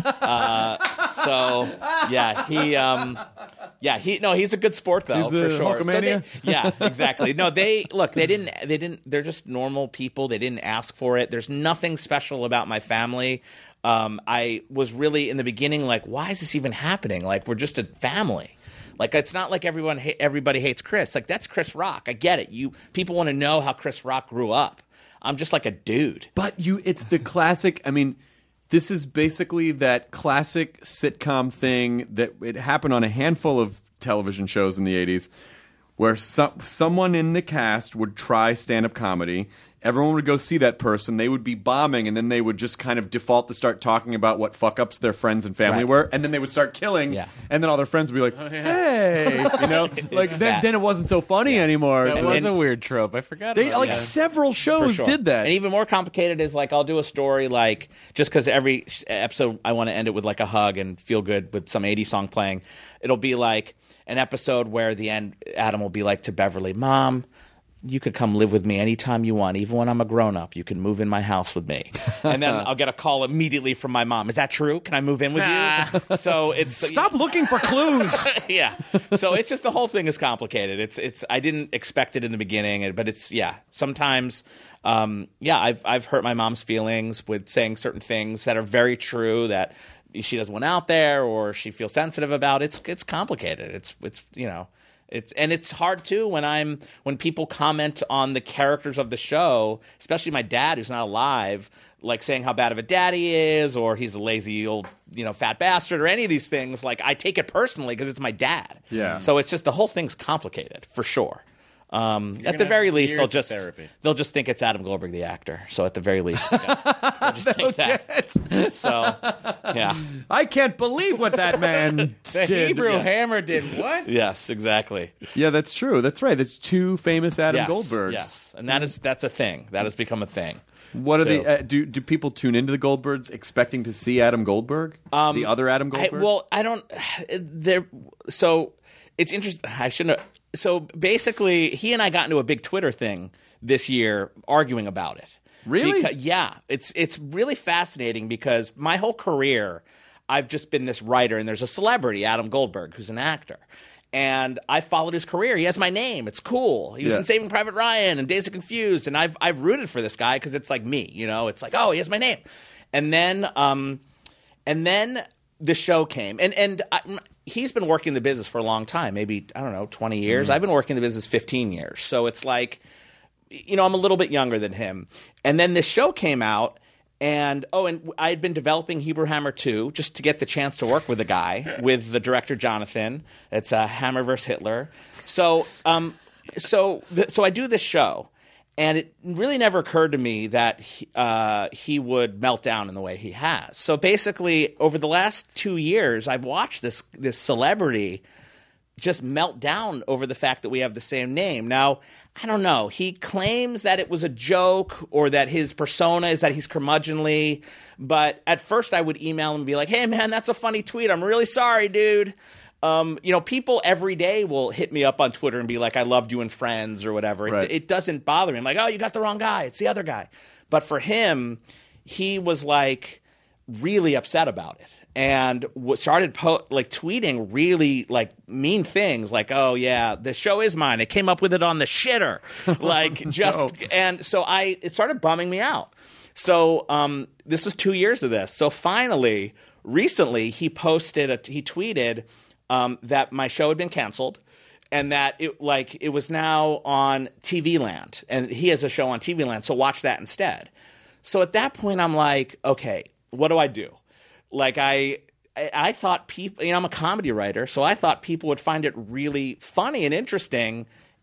Uh, so yeah, he, um, yeah, he. No, he's a good sport though, He's for a sure. So Hulkamania? they, yeah, exactly. No, they look. They didn't. They didn't. They're just normal people. They didn't ask for it. There's nothing special about my family. Um, I was really in the beginning like, why is this even happening? Like, we're just a family. Like, it's not like everyone, ha- everybody hates Chris. Like, that's Chris Rock. I get it. You people want to know how Chris Rock grew up. I'm just like a dude. But you, it's the classic. I mean, this is basically that classic sitcom thing that it happened on a handful of television shows in the eighties, where some someone in the cast would try stand-up comedy. Everyone would go see that person. They would be bombing, and then they would just kind of default to start talking about what fuck-ups their friends and family Right. were, and then they would start killing, Yeah. and then all their friends would be like, hey, you know? like then, that. then it wasn't so funny anymore. That And was then a weird trope. I forgot they, about like, that. several For shows sure. did that. And even more complicated is like I'll do a story like just because every episode I want to end it with like a hug and feel good with some eighties song playing. It'll be like an episode where at the end Adam will be like to Beverly, Mom, you could come live with me anytime you want. Even when I'm a grown-up, you can move in my house with me. And then I'll get a call immediately from my mom. Is that true? Can I move in with you? So it's Stop looking for clues. yeah. So it's just the whole thing is complicated. It's it's I didn't expect it in the beginning, but it's yeah. Sometimes um, yeah, I've I've hurt my mom's feelings with saying certain things that are very true that she doesn't want out there or she feels sensitive about. It's it's complicated. It's it's you know. It's and it's hard too when I'm when people comment on the characters of the show, especially my dad who's not alive, like saying how bad of a dad he is, or he's a lazy old you know fat bastard, or any of these things. Like I take it personally because it's my dad. Yeah. So it's just the whole thing's complicated for sure. Um, at gonna the very have least, years they'll of just therapy. they'll just think it's Adam Goldberg the actor. So at the very least, they'll just think that. So yeah. I can't believe what that man The did. Hebrew Yeah. Hammer did what? Yes, exactly. Yeah, that's true. That's right. That's two famous Adam yes, Goldbergs. Yes, and that is that's a thing. That has become a thing. What are too. the uh, do do people tune into the Goldbergs expecting to see Adam Goldberg? the other Adam I, Goldberg? well, I don't. There. So it's interesting. I shouldn't. Have, so basically, he and I got into a big Twitter thing this year, arguing about it. Really? Because, yeah. It's it's really fascinating because my whole career, I've just been this writer, and there's a celebrity, Adam Goldberg, who's an actor. And I followed his career. He has my name. It's cool. He was Yeah. in Saving Private Ryan and Days of Confused, and I've I've rooted for this guy because it's like me, you know. It's like, oh, he has my name. And then, um, and then the show came, and and I, he's been working in the business for a long time, maybe I don't know, twenty years. I've been working in the business fifteen years, so it's like, you know, I'm a little bit younger than him. And then this show came out. And, oh, and I had been developing Hebrew Hammer two just to get the chance to work with the guy, with the director, Jonathan. It's uh, Hammer versus Hitler. So, um, so, th- so I do this show, and it really never occurred to me that he, uh, he would melt down in the way he has. So basically, over the last two years, I've watched this this celebrity just melt down over the fact that we have the same name. Now, I don't know. He claims that it was a joke or that his persona is that he's curmudgeonly. But at first I would email him and be like, hey, man, that's a funny tweet. I'm really sorry, dude. Um, you know, people every day will hit me up on Twitter and be like, I loved you and Friends or whatever. Right. It, it doesn't bother me. I'm like, oh, you got the wrong guy. It's the other guy. But for him, he was like really upset about it. And w- started po- like tweeting really like mean things, like, "Oh yeah, the show is mine. I came up with it on the shitter." Like just and so I it started bumming me out. So um, this was two years of this. So finally, recently, he posted a, he tweeted um, that my show had been canceled. And that it like it was now on T V Land, and he has a show on T V Land, so watch that instead. So at that point, I'm like, okay, what do I do? Like I, I, I thought people, you know, I'm a comedy writer, so I thought people would find it really funny and interesting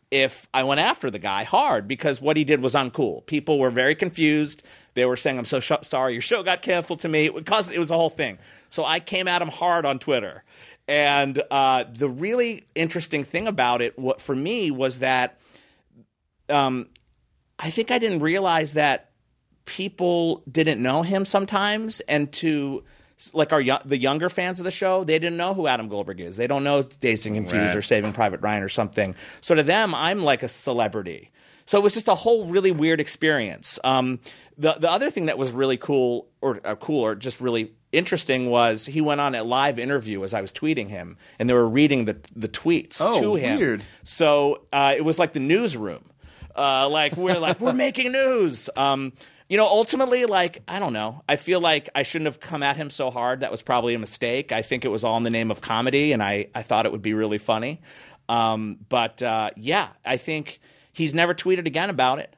if I went after the guy hard because what he did was uncool. People were very confused. They were saying, I'm so sh- sorry, your show got canceled to me. It, caused, it was a whole thing. So I came at him hard on Twitter. And uh, the really interesting thing about it what, for me was that um, I think I didn't realize that people didn't know him sometimes. And to like our the younger fans of the show, they didn't know who Adam Goldberg is. They don't know Dazed and Confused Right. or Saving Private Ryan or something. So to them, I'm like a celebrity. So it was just a whole really weird experience. Um, the the other thing that was really cool or uh, cool or just really interesting was he went on a live interview as I was tweeting him, and they were reading the the tweets Oh, to him. weird. So uh, it was like the newsroom. Uh, like we're like we're making news. Um, you know, ultimately, like I don't know. I feel like I shouldn't have come at him so hard. That was probably a mistake. I think it was all in the name of comedy, and I I thought it would be really funny. Um, but uh, yeah, I think he's never tweeted again about it.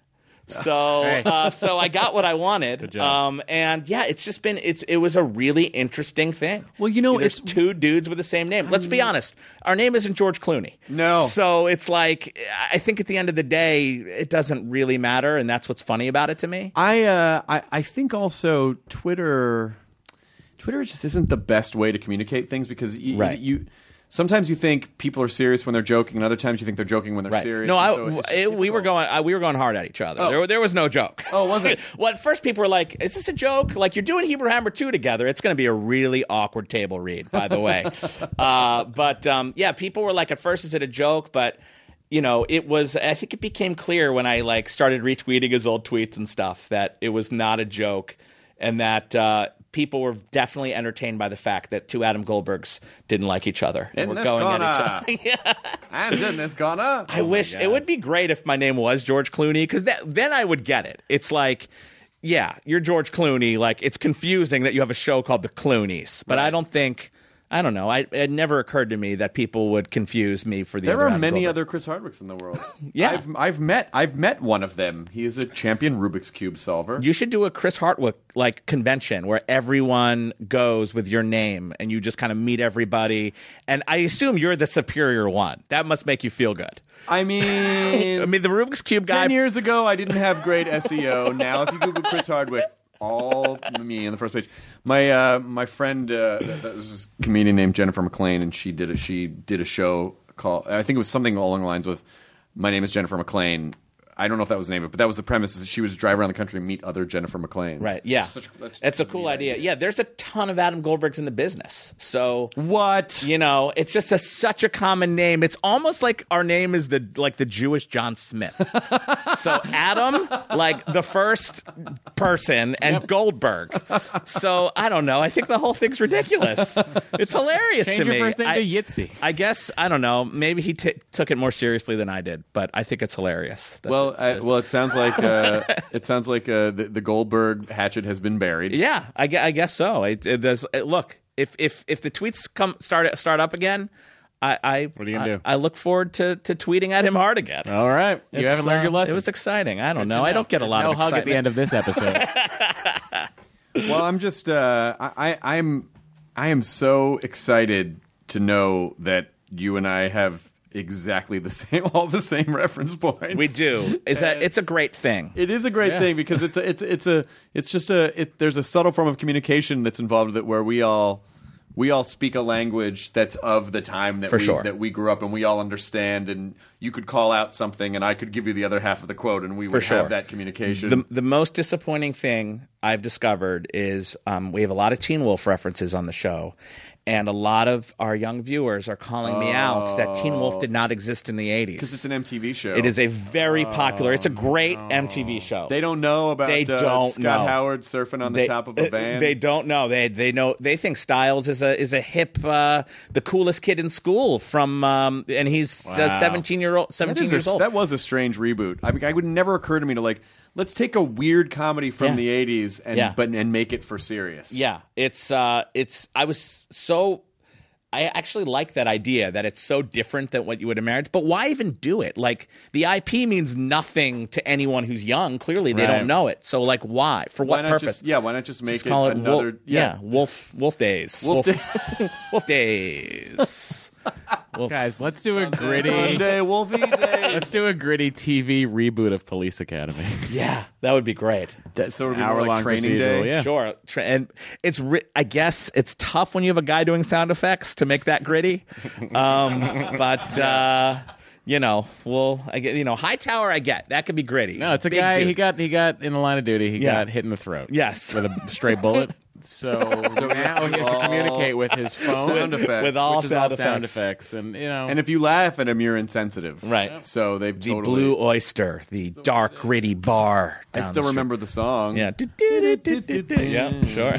So, uh, so I got what I wanted. Good job. Um, and yeah, it's just been it's it was a really interesting thing. Well, you know, there's it's- two dudes with the same name. Let's be honest. Our name isn't George Clooney. No. So it's like I think at the end of the day, it doesn't really matter, and that's what's funny about it to me. I, uh, I I think also Twitter Twitter just isn't the best way to communicate things because y- Right. you sometimes you think people are serious when they're joking, and other times you think they're joking when they're Right. serious. No, and I, so it's just it- we were difficult. going. Uh, we were going hard at each other. Oh. There, there was no joke. Oh, was it? Well, at first people were like, "Is this a joke? Like you're doing Hebrew Hammer two together? It's going to be a really awkward table read." By the way, uh, but um, yeah, people were like, at first, "Is it a joke?" But you know, it was. I think it became clear when I like started retweeting his old tweets and stuff that it was not a joke, and that uh, people were definitely entertained by the fact that two Adam Goldbergs didn't like each other and In were this going corner. at each other. And in this corner. I wish it would be great if my name was George Clooney because then I would get it. It's like, yeah, you're George Clooney. Like it's confusing that you have a show called The Clooneys, but I don't think. I don't know. I, it never occurred to me that people would confuse me for the There other are Adam many Goldberg. other Chris Hardwicks in the world. Yeah. I've, I've met I've met one of them. He is a champion Rubik's Cube solver. You should do a Chris Hartwick like convention where everyone goes with your name and you just kind of meet everybody. And I assume you're the superior one. That must make you feel good. I mean, I mean, the Rubik's Cube guy. ten years ago, I didn't have great S E O. Now, if you Google Chris Hardwick, all me on the first page. My uh, my friend, uh, that, that was this comedian named Jennifer McLean, and she did a she did a show called. I think it was something along the lines of, "My name is Jennifer McLean." I don't know if that was the name of it, but that was the premise. Is that she was drive around the country and meet other Jennifer McLeans. Right, yeah. Such- such- It's a such cool neat idea. Yeah, there's a ton of Adam Goldbergs in the business. So What? you know, it's just a, such a common name. It's almost like our name is the like the Jewish John Smith. So Adam, like the first person, and Goldberg. So I don't know. I think the whole thing's ridiculous. It's hilarious Change to your me. first name I, to Yitzy. I guess I don't know. Maybe he t- took it more seriously than I did, but I think it's hilarious. That's Well, it. I, well, it sounds like uh, it sounds like uh, the, the Goldberg hatchet has been buried. Yeah, I, gue- I guess so. It, it, there's, it, look, if if if the tweets come start start up again, I I, What are you gonna I, do? I look forward to, to tweeting at him hard again. All right. You It's, haven't learned uh, your lesson. It was exciting. I don't Good to know. I don't get a There's lot no of hug excitement. at the end of this episode. Well, I'm just uh, I, I I'm I am so excited to know that you and I have exactly the same all the same reference points. We do. Is that it's a great thing. It is a great Yeah. thing because it's a, it's it's a it's just a it, there's a subtle form of communication that's involved with it where we all we all speak a language that's of the time that For we sure. that we grew up and we all understand, and you could call out something and I could give you the other half of the quote and we would sure. have that communication. The, the most disappointing thing I've discovered is um, we have a lot of Teen Wolf references on the show, and a lot of our young viewers are calling me out that Teen Wolf did not exist in the eighties. because it's an M T V show. It is a very popular. It's a great M T V show. They don't know about They uh, don't Scott know. Howard surfing on the They- top of a uh, van. They don't know. They they know. They think Styles is a is a hip, uh, the coolest kid in school from, um, and he's uh, Wow. seventeen year old, That seventeen is years a, old. that was a strange reboot. I mean, I would never occur to me to like let's take a weird comedy from Yeah. the eighties and Yeah. but and make it for serious. Yeah, it's uh, it's. I was so. I actually like that idea that it's so different than what you would imagine. But why even do it? Like the I P means nothing to anyone who's young. Clearly, they Right. don't know it. So, like, why? For Why what not purpose? just yeah? Why not just make Just it call it another wolf, yeah. Wolf Wolf Days. Wolf Wolf Days. Guys, let's do a gritty. Monday, Wolfie Day. Let's do a gritty T V reboot of Police Academy. Yeah, that would be great. That sort of be Hour more like long training procedural, day. yeah. Sure. Tra- and it's ri- I guess it's tough when you have a guy doing sound effects to make that gritty. Um, but uh, you know, well, I get you know, Hightower. I get that could be gritty. No, it's a Big guy. dude. He got he got in the line of duty. He Yeah. got hit in the throat. Yes. with a straight bullet. So, now he has to communicate with his phone Sound effects. with all which is sound all sound effects. effects, and you know, And if you laugh at him, you're insensitive. Right. So they've The totally. Blue Oyster, the dark, gritty bar. I down still the remember the song. street. Yeah. Do-do-do-do-do. Yeah, sure.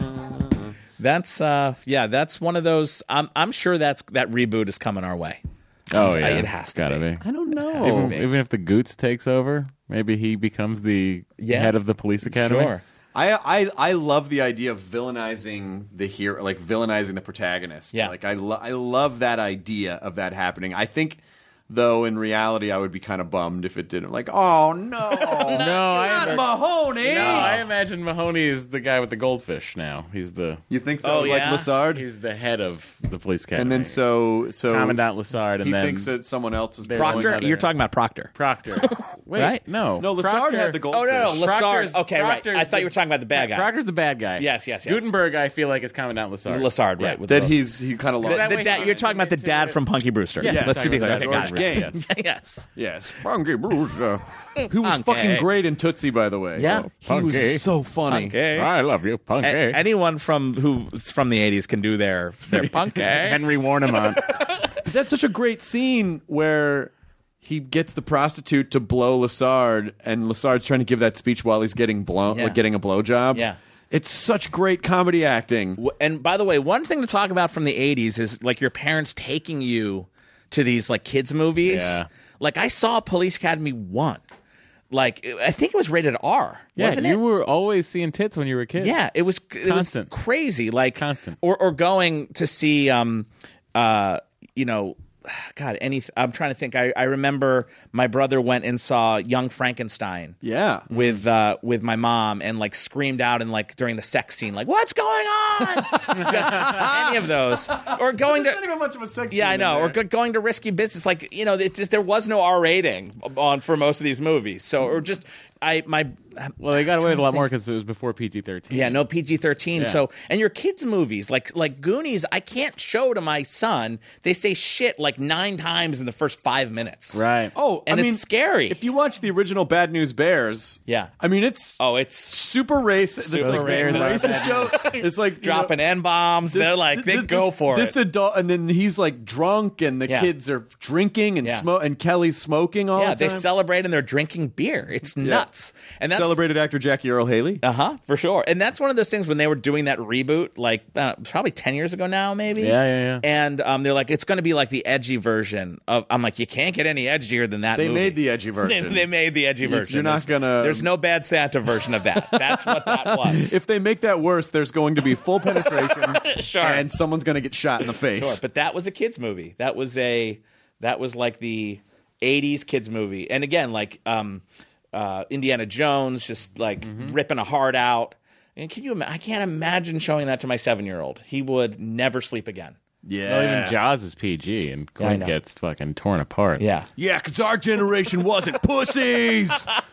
That's uh, yeah, that's one of those. I'm I'm sure that's that reboot is coming our way. oh yeah, it has it's to gotta be. be. I don't know. Even, be. even if the Goots takes over, maybe he becomes the Yeah. head of the police academy. Sure. I, I I love the idea of villainizing the hero, like villainizing the protagonist. Yeah. like I lo- I love that idea of that happening. I think, though, in reality, I would be kind of bummed if it didn't. Like, oh no, No, I not imagine, Mahoney. no, I imagine Mahoney is the guy with the goldfish. Now he's the You think so? Oh, like yeah? Lassard, he's the head of the police academy. and then so so Commandant Lassard, and he then thinks that someone else is There's Proctor, another- you're talking about Proctor. Proctor. Wait, Right? no, No, Lassard Proctor- had the goldfish. Oh no, no, Lassard. Proctor's- Okay, right. Proctor's I thought you were talking about the bad guy. Proctor's the bad guy. Yes, yes, yes. Gutenberg, I feel like, is Commandant Lassard. Lassard, Yeah. right? With that the- he's he kind of the, lost. that the way dad, he you're talking about the into dad it. from Punky Brewster. Yes, Let's be exactly. clear. Okay, George got it. Gaines. Yes. Yes, Punky Brewster, who was Punky. fucking great in Tootsie, by the way. Yeah. he Punky. was so funny. Punky. I love you, Punky. A- anyone from who's from the eighties can do their their Punky. Henry Warnemont. But that's such a great scene where he gets the prostitute to blow Lassard, and Lassard's trying to give that speech while he's getting blown, Yeah. like getting a blowjob. Yeah. It's such great comedy acting. W- And by the way, one thing to talk about from the eighties is like your parents taking you to these like kids movies. Yeah. Like I saw Police Academy one. Like I think it was rated R, Yeah, wasn't you it? were always seeing tits when you were a kid. Yeah, it was it Constant. was crazy. Like Constant. or or going to see um uh you know God, any I'm trying to think. I, I remember my brother went and saw Young Frankenstein. Yeah. With uh, with my mom and like screamed out and like during the sex scene, like what's going on? Just any of those, or going There's to not even much of a sex yeah, I scene in know, or there. go- going to Risky Business. Like you know, it just, there was no R rating on for most of these movies. So or just I my Well, they got away with a lot more because it was before P G thirteen. yeah, no P G thirteen. Yeah. So, and your kids' movies, like like Goonies, I can't show to my son. They say shit like nine times in the first five minutes. Right. Oh, And I it's mean, scary. If you watch the original Bad News Bears, Yeah. I mean it's Oh, it's super racist. Super it's like racist. racist joke. It's like you dropping know, N bombs. this- They're like they this- go this- for this it. adult, and then he's like drunk, and the Yeah. kids are drinking and Yeah. smoke, and Kelly's smoking all Yeah, the they time. celebrate and they're drinking beer. It's nuts. And that's Celebrated actor Jackie Earl Haley. Uh huh, for sure. And that's one of those things when they were doing that reboot, like uh, probably ten years ago now, maybe. Yeah, yeah, yeah. And um, they're like, it's going to be like the edgy version of. I'm like, you can't get any edgier than that. They movie. made the edgy They, version. they made the edgy It's- version. you're not There's- gonna- There's no Bad Santa version of that. That's what that was. If they make that worse, there's going to be full penetration, Sure. and someone's going to get shot in the face. Sure, but that was a kids movie. That was a that was like the eighties kids movie. And again, like um, uh, Indiana Jones, just like Mm-hmm. ripping a heart out. And can you? ima- I can't imagine showing that to my seven year old. He would never sleep again. Yeah, Well, even Jaws is P G, and Yeah, I Quinn know. gets fucking torn apart. Yeah. yeah, because our generation wasn't pussies.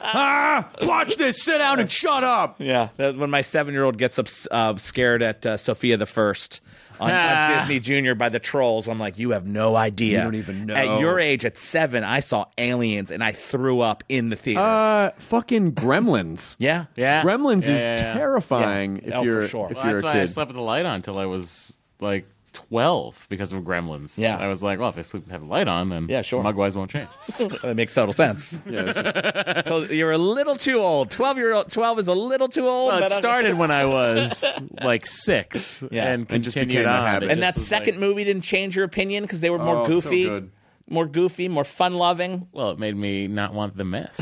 ah, watch this. Sit down and shut up. Yeah, that, when my seven-year-old gets up, uh, scared at uh, Sophia the First on, on Ah. Disney Junior by the trolls, I'm like, you have no idea. You don't even know. At your age, at seven, I saw aliens and I threw up in the theater. Uh, fucking Gremlins. yeah, Yeah. Gremlins Yeah, is yeah, yeah. terrifying Yeah. if Oh, for you're sure. if Well, you're that's a why kid. I slept with the light on until I was like twelve because of Gremlins. Yeah. I was like, well, if I sleep have the light on, then Yeah, sure. Mugwise won't change. that makes total sense. Yeah, it's just- So you're a little too old. Twelve year old, twelve is a little too old. Well, it but I'm- started when I was like six, Yeah. and And just continued became a on. habit. It And that just was second like- movie didn't change your opinion because they were more Oh, so goofy, good. more goofy, more fun loving. well, it made me not want the mess.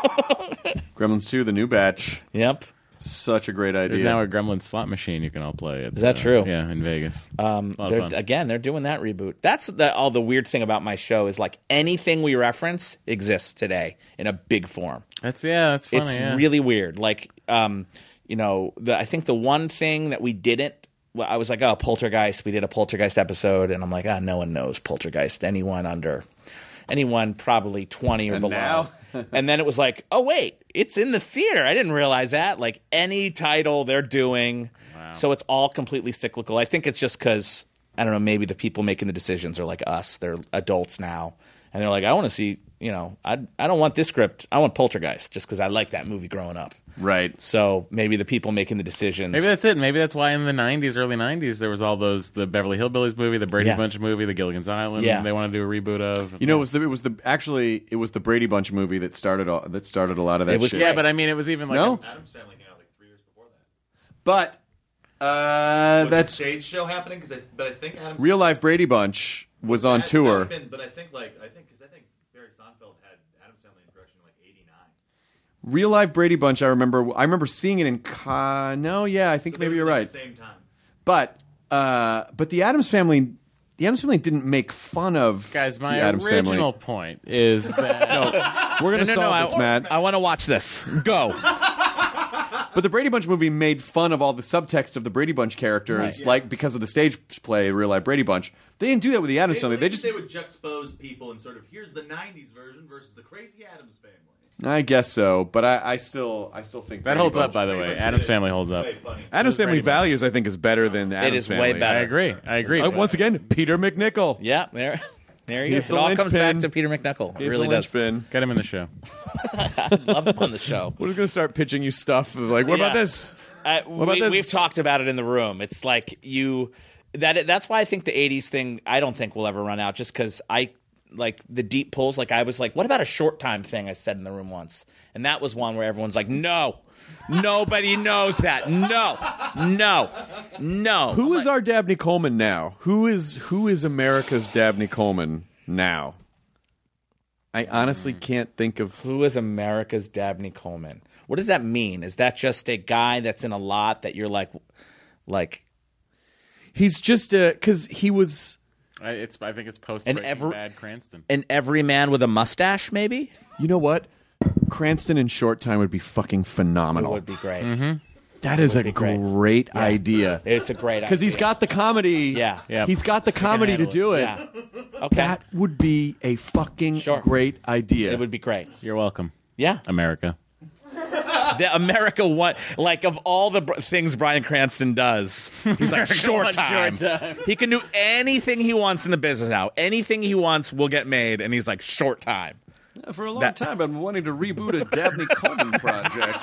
Gremlins two, the new batch. Yep. Such a great There's idea. now a Gremlin slot machine you can all play. At, Is that uh, true? Yeah, in Vegas. Um, A lot of they're, fun. again, they're doing that reboot. That's the, all the weird thing about my show is like anything we reference exists today in a big form. That's yeah, that's funny. It's yeah. really weird. Like, um, you know, the, I think the one thing that we didn't well, I was like, oh, Poltergeist. We did a Poltergeist episode, and I'm like, ah, no one knows Poltergeist. Anyone under, anyone probably twenty or And below. now? And then it was like, oh wait, it's in the theater. I didn't realize that. Like any title they're doing, Wow. so it's all completely cyclical. I think it's just because I don't know. Maybe the people making the decisions are like us. They're adults now, and they're like, I want to see. You know, I I don't want this script. I want Poltergeist just because I like that movie growing up. Right. So maybe the people making the decisions. Maybe that's it. Maybe that's why in the nineties, early nineties, there was all those the Beverly Hillbillies movie, the Brady Yeah. Bunch movie, the Gilligan's Island. Yeah. They want to do a reboot of. You know, it was the it was the actually it was the Brady Bunch movie that started all, that started a lot of that It was shit. yeah, but I mean, it was even like No? an- Adam's Family came out like three years before that. But uh, Was that's the stage show happening? Because I, but I think Adam's Real Life Brady Bunch was on That- tour. that's been- but I think like I think because I think Barry Sonnenfeld had Adam's Family in production in like eighty-nine. Real Life Brady Bunch. I remember. I remember seeing it in. Ca- no, yeah, I think So they maybe were you're like right. the same time. But uh, but the Adams Family, the Adams Family didn't make fun of guys. My the Adams original Family. point is that We're gonna No, no, solve no, this, I, Matt. I want to watch this. Go. But the Brady Bunch movie made fun of all the subtext of the Brady Bunch characters, Right. like because of the stage play, Real Life Brady Bunch. They didn't do that with the Adams They, Family. they, They just, they would juxtapose people and sort of here's the nineties version versus the crazy Adams Family. I guess so. But I, I still, I still think that Brady holds Bunch- up. By the way, Brady Bunch Adam's is Family holds up. Way funny. Adams Family Brady Bunch. Values, I think, is better than Adams is Family. way better. I agree. I agree. Uh, once again, Peter McNichol. Yeah, there, there he He's is. the It all comes back linchpin. to Peter McNichol. It He's really the does. linchpin. Get him in the show. Love him on the show. We're just gonna start pitching you stuff. Like, what about Yeah. this? Uh, about we, this? We've talked about it in the room. It's like you that. That's why I think the eighties thing. I don't think will ever run out. Just because I like the deep pulls. Like I was like, what about a short time thing? I said in the room once, and that was one where everyone's like, no, nobody knows that. No, no, no. Who is our Dabney Coleman now? Who is who is America's Dabney Coleman now? I honestly can't think of. Who is America's Dabney Coleman? What does that mean? Is that just a guy that's in a lot that you're like, like He's just a because he was. I, it's. I think it's post And Breaking ever- Bad Cranston. an everyman with a mustache? Maybe You know what? Cranston in short time would be fucking it phenomenal. would be great. That is a be great. great idea. It's a great Because he's idea. got the comedy. Yeah. Yeah. He's got the comedy to handle it. do it. Yeah. Okay. That would be a fucking Sure. great idea. It would be great. You're welcome, Yeah. America. The America one, like of all the br- things Bryan Cranston does, he's like short wants time. short time. He can do anything he wants in the business now. Anything he wants will get made, and he's like short time. For a long That- time, I've been wanting to reboot a Dabney Coleman project.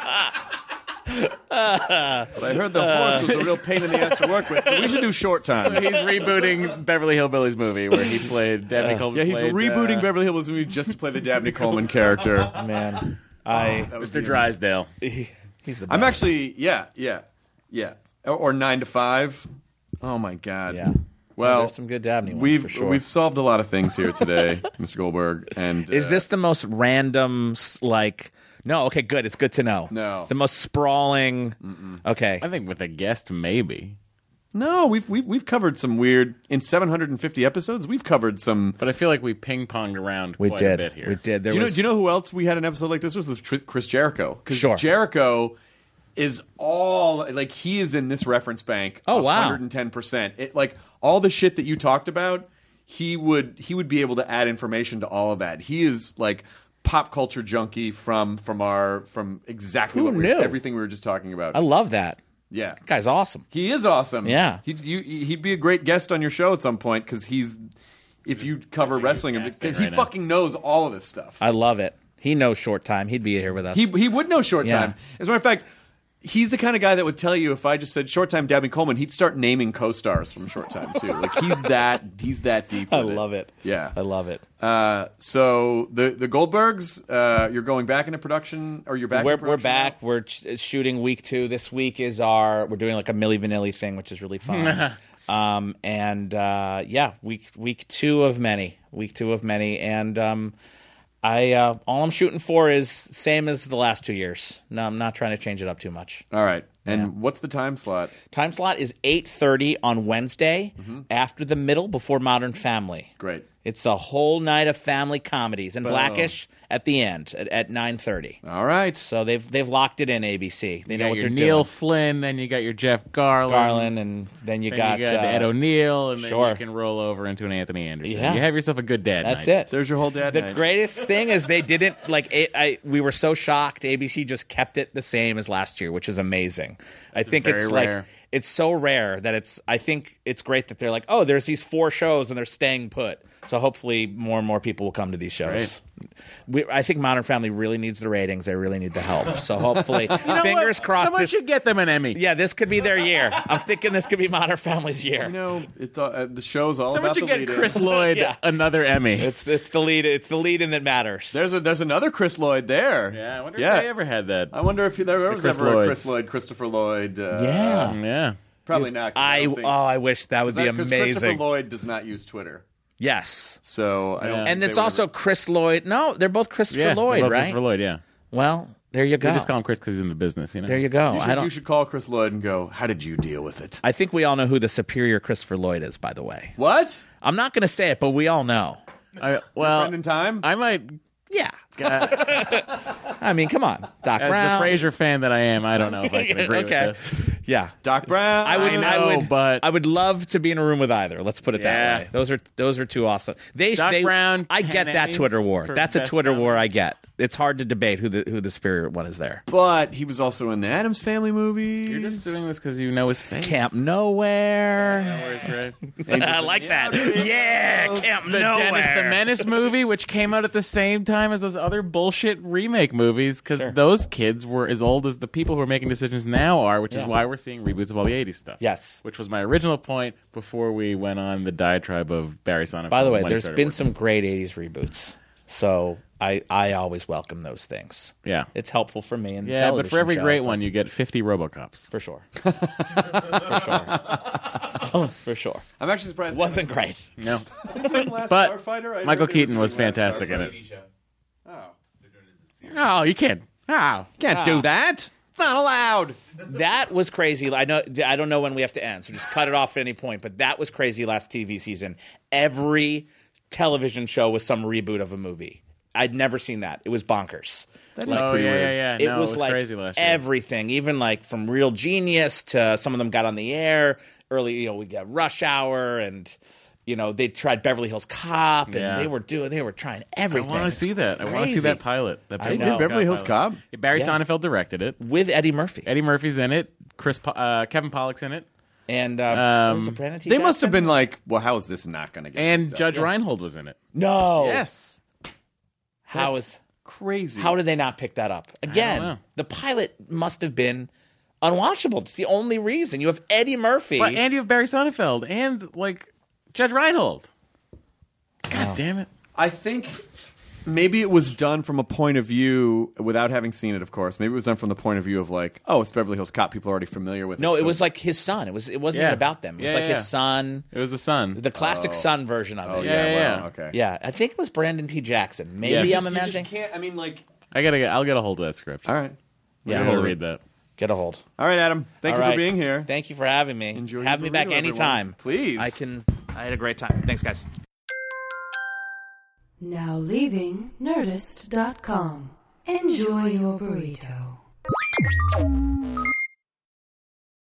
But I heard the horse was a real pain in the ass to work with, so we should do short So time. he's rebooting Beverly Hillbillies movie where he played Dabney Coleman. Yeah, he's played, rebooting uh, Beverly Hills movie just to play the Dabney Coleman character. Man, I Mister Drysdale. he's the best. I'm actually, yeah, yeah, yeah. Or, or nine to five. Oh my god. Yeah. Well, there's some good Dabney ones we've for sure. we've solved a lot of things here today, Mister Goldberg. And Is uh, this the most random, s- like? No, okay, good. It's good to know. No. the most sprawling. Okay, I think with a guest, maybe. No, we've we've we've covered some weird in seven hundred fifty episodes. We've covered some. But I feel like we ping ponged around we quite did. a bit here. We did. There Do you know? was, Do you know who else we had an episode like this with? Was Tr- Chris Jericho? 'Cause Sure. Jericho is all like he is in this reference bank. Oh, wow. one hundred ten percent. It like all the shit that you talked about. He would he would be able to add information to all of that. He is like pop culture junkie from from our from exactly Who what we, knew? everything we were just talking about. I love that. yeah. Guy's awesome. He is awesome. Yeah. He'd, you, he'd be a great guest on your show at some point because he's, if you cover wrestling, casting because he right now. fucking knows all of this stuff. I love it. He knows short time. He'd be here with us. He he would know short Yeah. time. As a matter of fact, he's the kind of guy that would tell you if I just said short time Dabney Coleman, he'd start naming co-stars from short time too. Like he's that he's that deep. I with love it. Yeah. I love it. Uh, so the the Goldbergs, uh, you're going back into production, or you're back? We're in we're production back. now? We're ch- shooting week two. This week is our. We're doing like a Milli Vanilli thing, which is really fun. um, and uh, yeah, week week two of many. Week two of many, and um, I uh, all I'm shooting for is same as the last two years. No, I'm not trying to change it up too much. All right. And Yeah. what's the time slot? Time slot is eight thirty on Wednesday after the middle before Modern Family. Great. It's a whole night of family comedies and Boom. Blackish at the end at, at nine thirty. All right. So they've they've locked it in, A B C. They You know got what your they're Neil doing. Flynn, then you got your Jeff Garland. Garland, and then you then got, you got uh, Ed O'Neill, and then sure. you can roll over into an Anthony Anderson. Yeah. You have yourself a good dad That's night. it. There's your whole dad The night. greatest thing is they didn't like. It, I we were so shocked. A B C just kept it the same as last year, which is amazing. I think very it's rare. like it's so rare that it's. I think it's great that they're like, oh, there's these four shows and they're staying put. So hopefully more and more people will come to these shows. We, I think Modern Family really needs the ratings. They really need the help. So hopefully, fingers crossed. Someone This, should get them an Emmy. yeah, this could be their year. I'm thinking this could be Modern Family's year. You know, it's uh, the show's all Someone about should the get lead-in. Chris Lloyd Yeah. another Emmy. It's it's the lead. It's the lead in that matters. There's a there's another Chris Lloyd there. yeah, I wonder Yeah. if they ever had that. I wonder if there was Chris ever a Lloyds. Chris Lloyd, Christopher Lloyd. Uh, Yeah. Yeah. Probably not. 'cause I don't oh, think- I wish that would be Because Christopher amazing. Lloyd does not use Twitter, Yes. so I don't. Yeah. think And they it's would also ever- Chris Lloyd. No, they're both Christopher Yeah, Lloyd, both right? Christopher Lloyd, yeah. Well, there you go. We just call him Chris because he's in the business, you know? There you go. You I should, don't. you should call Chris Lloyd and go, how did you deal with it? I think we all know who the superior Christopher Lloyd is. By the way, What? I'm not going to say it, but we all know. I, well, Friend in time? I might, Yeah. uh, I mean, come on, Doc as Brown. the Frasier fan that I am, I don't know if I can agree Okay. with this. Yeah. Doc Brown. I would. I I, know, would. but- I would love to be in a room with either. Let's put it Yeah. that way. Those are those are two awesome. They. Doc they Brown, I get ten that Emmys Twitter war. for That's a best Twitter war. comedy. I get. It's hard to debate who the who the superior one is there. But he was also in the Addams Family movies. You're just doing this because you know his face. Camp Nowhere. Nowhere's great. I like that. Yeah, Camp The Nowhere. Dennis the Menace movie, which came out at the same time as those other bullshit remake movies, because Sure. those kids were as old as the people who are making decisions now are, which is Yeah. why we're seeing reboots of all the eighties stuff. Yes. Which was my original point before we went on the diatribe of Barry Sonnenfeld. By the way, when he there's started been working. some great eighties reboots, so I I always welcome those things. Yeah. It's helpful for me. And Yeah, but for every great one, you get fifty RoboCops. for sure, for sure, for sure. I'm actually surprised. It wasn't great. No. Last But Starfighter? I Michael heard they were Keaton was doing Last fantastic in Starfighter. it. T V show. Oh. They're doing it as a series. Oh, you can't. Oh. Can't do that. It's not allowed. That was crazy. I know. I don't know when we have to end, so just cut it off at any point. But that was crazy last T V season. Every television show was some reboot of a movie. I'd never seen that. It was bonkers. That Oh, yeah, yeah, yeah. It no, was, it was like crazy last year. everything, even like from Real Genius to some of them got on the air early. You know, we got Rush Hour, and you know they tried Beverly Hills Cop, and Yeah. they were doing, they were trying I everything. want to It's see that. I want to see crazy. that pilot. That I Beverly know. Hills Beverly Hills pilot. Cop? Barry Yeah. Sonnenfeld directed it. with Eddie Murphy Eddie Murphy's in it. Chris, Po- uh, Kevin Pollak's in it, and uh, Um, what was it, Brandon T. They must have Jackson? been like, well, how is this not going to get and picked up? Judge Reinhold was in it. no. Yes. How That's is crazy. how did they not pick that up again? know. The pilot must have been unwatchable. It's the only reason. You have Eddie Murphy. But and you have Barry Sonnenfeld and like Judge Reinhold. God damn it! I think maybe it was done from a point of view, without having seen it, of course. Maybe it was done from the point of view of like, oh, it's Beverly Hills Cop. People are already familiar with no, it. it so- was like his son. It was. It wasn't Yeah. even about them. It was Yeah, like yeah. his son. It was the son. The classic son version of it. Oh, Yeah, yeah, yeah, well, yeah. okay. Yeah, I think it was Brandon T. Jackson. Maybe Yeah. I'm You You just imagining. can't, I mean, like, I gotta. Get, I'll get a hold of that script. all right. Yeah, I hold gotta it. read that. Get a hold. All right, Adam. Thank All you right. for being here. Thank you for having me. Enjoy Have your me back burrito, anytime. everyone. Please. I can. I had a great time. Thanks, guys. Now leaving Nerdist dot com. Enjoy your burrito.